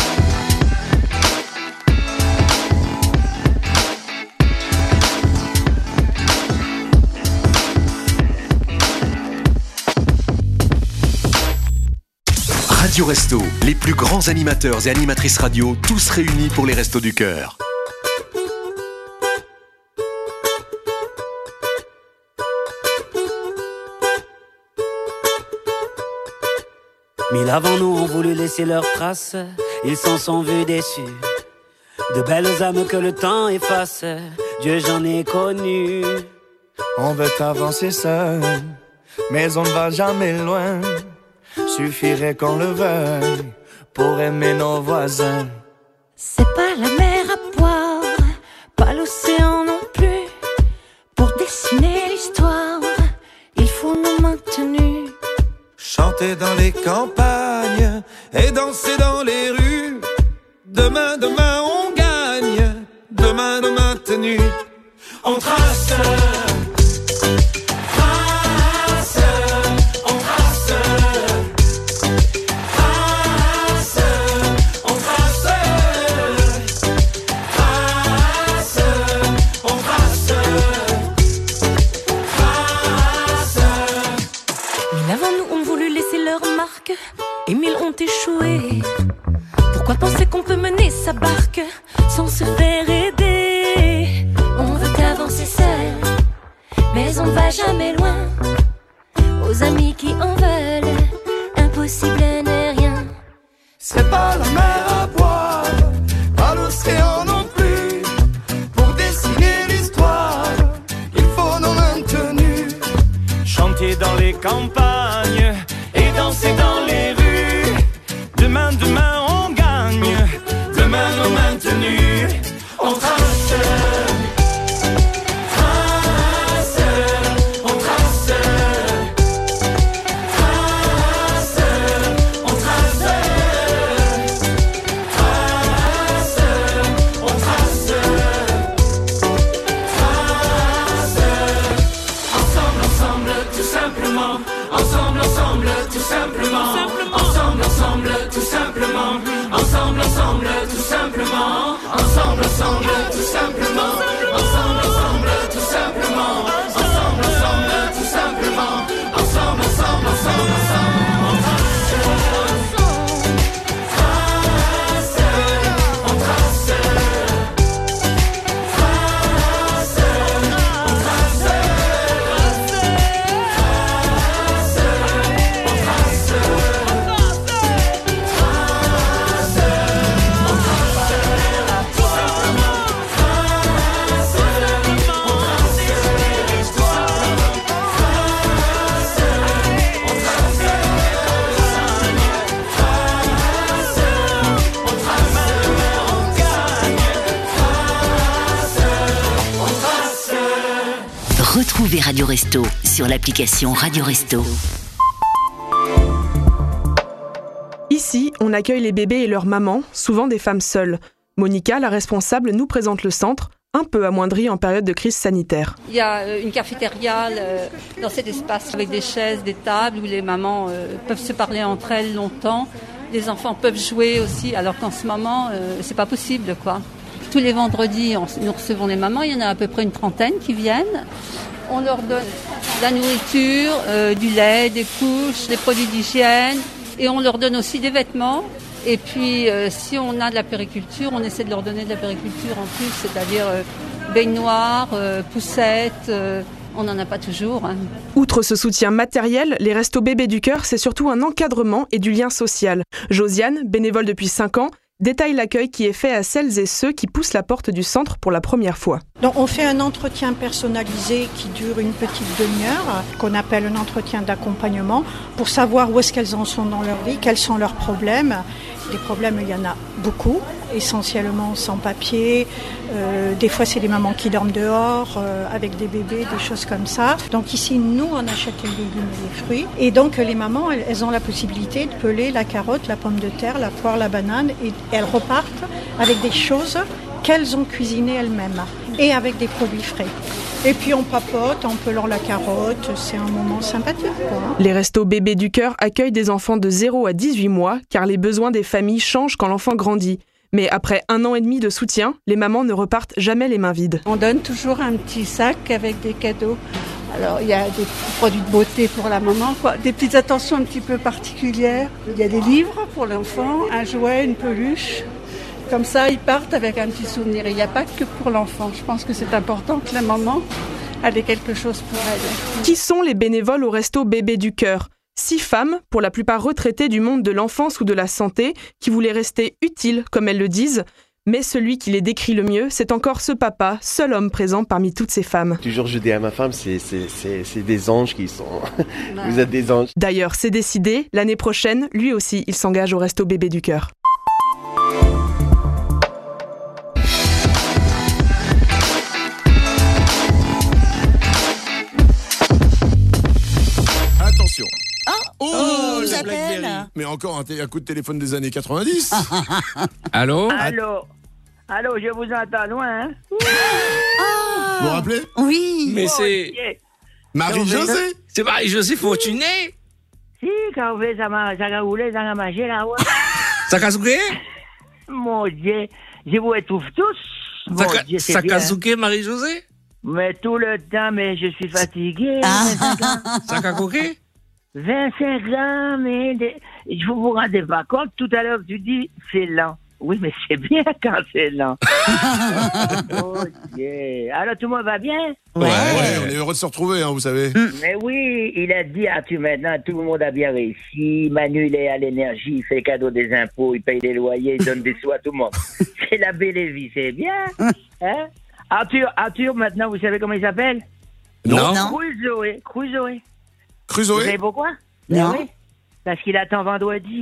Radio Resto, les plus grands animateurs et animatrices radio, tous réunis pour les Restos du Cœur. Mille avant nous ont voulu laisser leurs traces, ils s'en sont vus déçus. De belles âmes que le temps efface, Dieu j'en ai connu. On veut avancer seul, mais on ne va jamais loin. Suffirait qu'on le veuille pour aimer nos voisins. C'est pas la mer à boire, pas l'océan non plus. Pour dessiner l'histoire, il faut nos mains tenues. Chanter dans les campagnes et danser dans les rues. Demain, demain on gagne, demain, demain tenues. On trace. Et mille ont échoué. Pourquoi penser qu'on peut mener sa barque sans se faire aider? On veut avancer seul, mais on va jamais loin. Aux amis qui en veulent, impossible n'est rien. C'est pas la mer à boire, pas l'océan non plus. Pour dessiner l'histoire, il faut nos mains tenues. Chanter dans les campagnes et danser dans les rues. Demain, demain on gagne, demain nos mains tenues. On trace, trace, on trace, trace, on trace, trace, on trace, trace. Ensemble, ensemble, tout simplement. Ensemble, ensemble, tout simplement. Ensemble, ensemble, tout simplement. Ensemble, ensemble, tout simplement. Ensemble, ensemble, tout simplement. Ensemble, ensemble, tout simplement. Ensemble, ensemble, tout simplement. Ensemble, ensemble, ensemble, ensemble. On trace, trace, on trace, trace, on trace. Retrouvez Radio Resto sur l'application Radio Resto. Ici, on accueille les bébés et leurs mamans, souvent des femmes seules. Monica, la responsable, nous présente le centre, un peu amoindri en période de crise sanitaire. Il y a une cafétéria dans cet espace avec des chaises, des tables où les mamans peuvent se parler entre elles longtemps. Les enfants peuvent jouer aussi, alors qu'en ce moment, c'est pas possible, quoi. Tous les vendredis, nous recevons les mamans, il y en a à peu près une trentaine qui viennent. On leur donne de la nourriture, euh, du lait, des couches, des produits d'hygiène, et on leur donne aussi des vêtements. Et puis, euh, si on a de la périculture, on essaie de leur donner de la périculture en plus, c'est-à-dire euh, baignoires, euh, poussettes, euh, on n'en a pas toujours. Hein. Outre ce soutien matériel, les Restos Bébés du Cœur, c'est surtout un encadrement et du lien social. Josiane, bénévole depuis cinq ans, détaille l'accueil qui est fait à celles et ceux qui poussent la porte du centre pour la première fois. Donc on fait un entretien personnalisé qui dure une petite demi-heure, qu'on appelle un entretien d'accompagnement, pour savoir où est-ce qu'elles en sont dans leur vie, quels sont leurs problèmes. Des problèmes, il y en a beaucoup, essentiellement sans papier. Euh, des fois, c'est des mamans qui dorment dehors, euh, avec des bébés, des choses comme ça. Donc ici, nous, on achète les légumes et les fruits. Et donc, les mamans, elles, elles ont la possibilité de peler la carotte, la pomme de terre, la poire, la banane. Et elles repartent avec des choses qu'elles ont cuisinées elles-mêmes et avec des produits frais. Et puis on papote en pelant la carotte, c'est un moment sympathique, quoi. Les Restos Bébés du Cœur accueillent des enfants de zéro à dix-huit mois car les besoins des familles changent quand l'enfant grandit. Mais après un an et demi de soutien, les mamans ne repartent jamais les mains vides. On donne toujours un petit sac avec des cadeaux. Alors il y a des produits de beauté pour la maman, quoi. Des petites attentions un petit peu particulières. Il y a des livres pour l'enfant, un jouet, une peluche. Comme ça, ils partent avec un petit souvenir. Il n'y a pas que pour l'enfant. Je pense que c'est important que la maman ait quelque chose pour elle. Qui sont les bénévoles au Resto Bébés du Cœur ? Six femmes, pour la plupart retraitées du monde de l'enfance ou de la santé, qui voulaient rester utiles, comme elles le disent, Mais celui qui les décrit le mieux, c'est encore ce papa, seul homme présent parmi toutes ces femmes. Toujours je dis à ma femme, c'est, c'est, c'est, c'est des anges qui sont... Vous êtes des anges. D'ailleurs, c'est décidé, l'année prochaine, lui aussi, il s'engage au Resto Bébé du Cœur. Attention. Oh, Oh, vous la appelle. Mais encore un, t- un coup de téléphone des années quatre-vingt-dix. Allô Allô Allô, je vous entends loin, hein? Vous vous rappelez? Oui. Mais Oh, c'est... Dieu. Marie-Josée. C'est Marie-Josée Fortuné. Si, quand vous ça m'a ça a roulé, ça a mangé là, ouais. Sakazuke Mon Dieu, je vous étouffe tous. Mon Saka- Dieu, c'est bien. Sakazuke Marie-Josée. Mais tout le temps, mais je suis fatigué. Sakakoke vingt-cinq ans, mais de- je vous vous rendez pas compte, tout à l'heure, tu dis, c'est lent. Oui, mais c'est bien quand c'est lent. Oh Dieu. Alors, tout le monde va bien? Ouais, ouais, on est heureux de se retrouver, hein, vous savez. Mais oui, il a dit à tu maintenant, tout le monde a bien réussi. Manu, il est à l'énergie, il fait cadeau des impôts, il paye des loyers, il donne des sous à tout le monde. C'est la belle vie, c'est bien. Hein? Arthur, Arthur, maintenant, vous savez comment il s'appelle? Non. Crusoe. Crusoe. Crusoe. Vous savez pourquoi? Non. Ben oui, parce qu'il attend vendredi.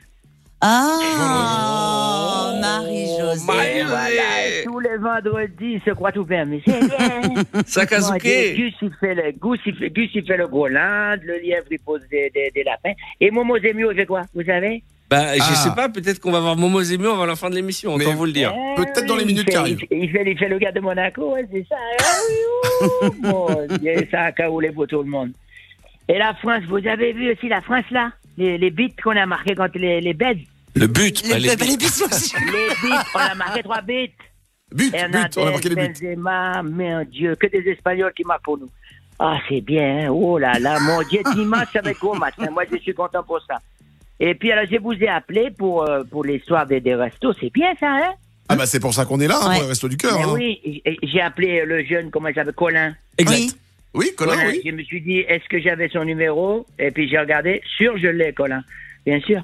Ah, Marie-Josée. Et voilà, et tous les vendredis, il se croit tout permis. C'est bien. Sakazuke. Mon Dieu, Gus, il fait le, Gus, il fait, Gus, il fait le Groland, le lièvre, il pose des, des, des lapins. Et Momo Zemio, il fait quoi? Vous savez? Bah, je Ah. sais pas, peut-être qu'on va voir Momo Zemio avant la fin de l'émission, autant vous le dire. Eh oui, il fait- il fait- Il fait, il fait le gars de Monaco, ouais, c'est ça. Ah oui, ouh, mon Dieu, ça a caoulé pour tout le monde. Et la France, vous avez vu aussi la France, là? Les, les buts qu'on a marqués contre les, les Belges. Le but, Les, pas les les buts. buts, on a marqué trois buts. But, Hernandez, but, on a marqué les buts. Benzema, mon Dieu, que des Espagnols qui marquent pour nous. Ah, c'est bien, hein. Oh là là, mon Dieu, dimanche, ça va être gros match. hein. Moi, je suis content pour ça. Et puis, alors, je vous ai appelé pour, euh, pour l'histoire des, des restos. C'est bien, ça, hein? Ah bah c'est pour ça qu'on est là, hein, pour le Resto du Cœur. Mais hein. oui, j- j'ai appelé le jeune, comment il s'appelle, Colin. Exact. Oui, Colin, oui. Je me suis dit, est-ce que j'avais son numéro? Et puis j'ai regardé, sûr, je l'ai, Colin. Bien sûr.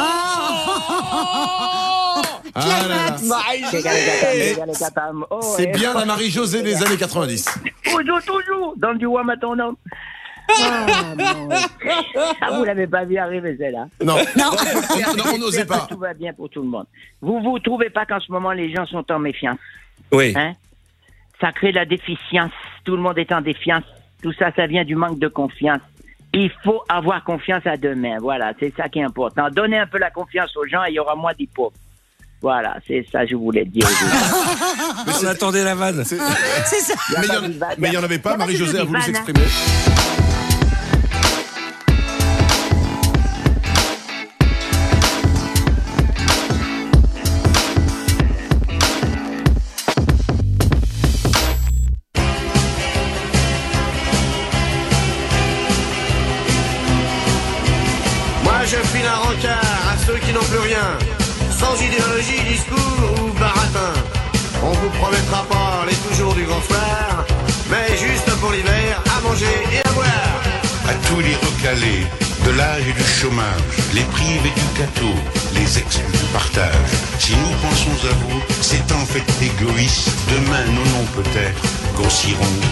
Ah là là. Oh, C'est eh. bien la Marie-Josée des années quatre-vingt-dix. Toujours, toujours. Donne du rhum à ton homme. Ah, non. Ah, vous l'avez pas vu arriver, celle-là. Non. Non. On- on n'osait pas. Tout va bien pour tout le monde. Vous vous trouvez pas qu'en ce moment, les gens sont en méfiance? Oui. Hein? Ça crée de la déficience. Tout le monde est en défiance. Tout ça, ça vient du manque de confiance. Il faut avoir confiance à demain. Voilà, c'est ça qui est important. Donnez un peu la confiance aux gens et il y aura moins d'hypocrites. Voilà, c'est ça que je voulais dire. Mais on attendait la vanne. C'est ça. Mais il y en- mais il n'y en avait pas, Il y a Marie-Josée pas a de voulu vanne, hein. s'exprimer. Moi je file un rencard à ceux qui n'ont plus rien, sans idéologie, discours ou baratin. On vous promettra pas les toujours du grand soir, mais juste pour l'hiver, à manger et à boire. À tous les recalés, de l'âge et du chômage, les privés du gâteau, les exclus du partage. Si nous pensons à vous, c'est en fait égoïste. Demain, nos noms peut-être grossiront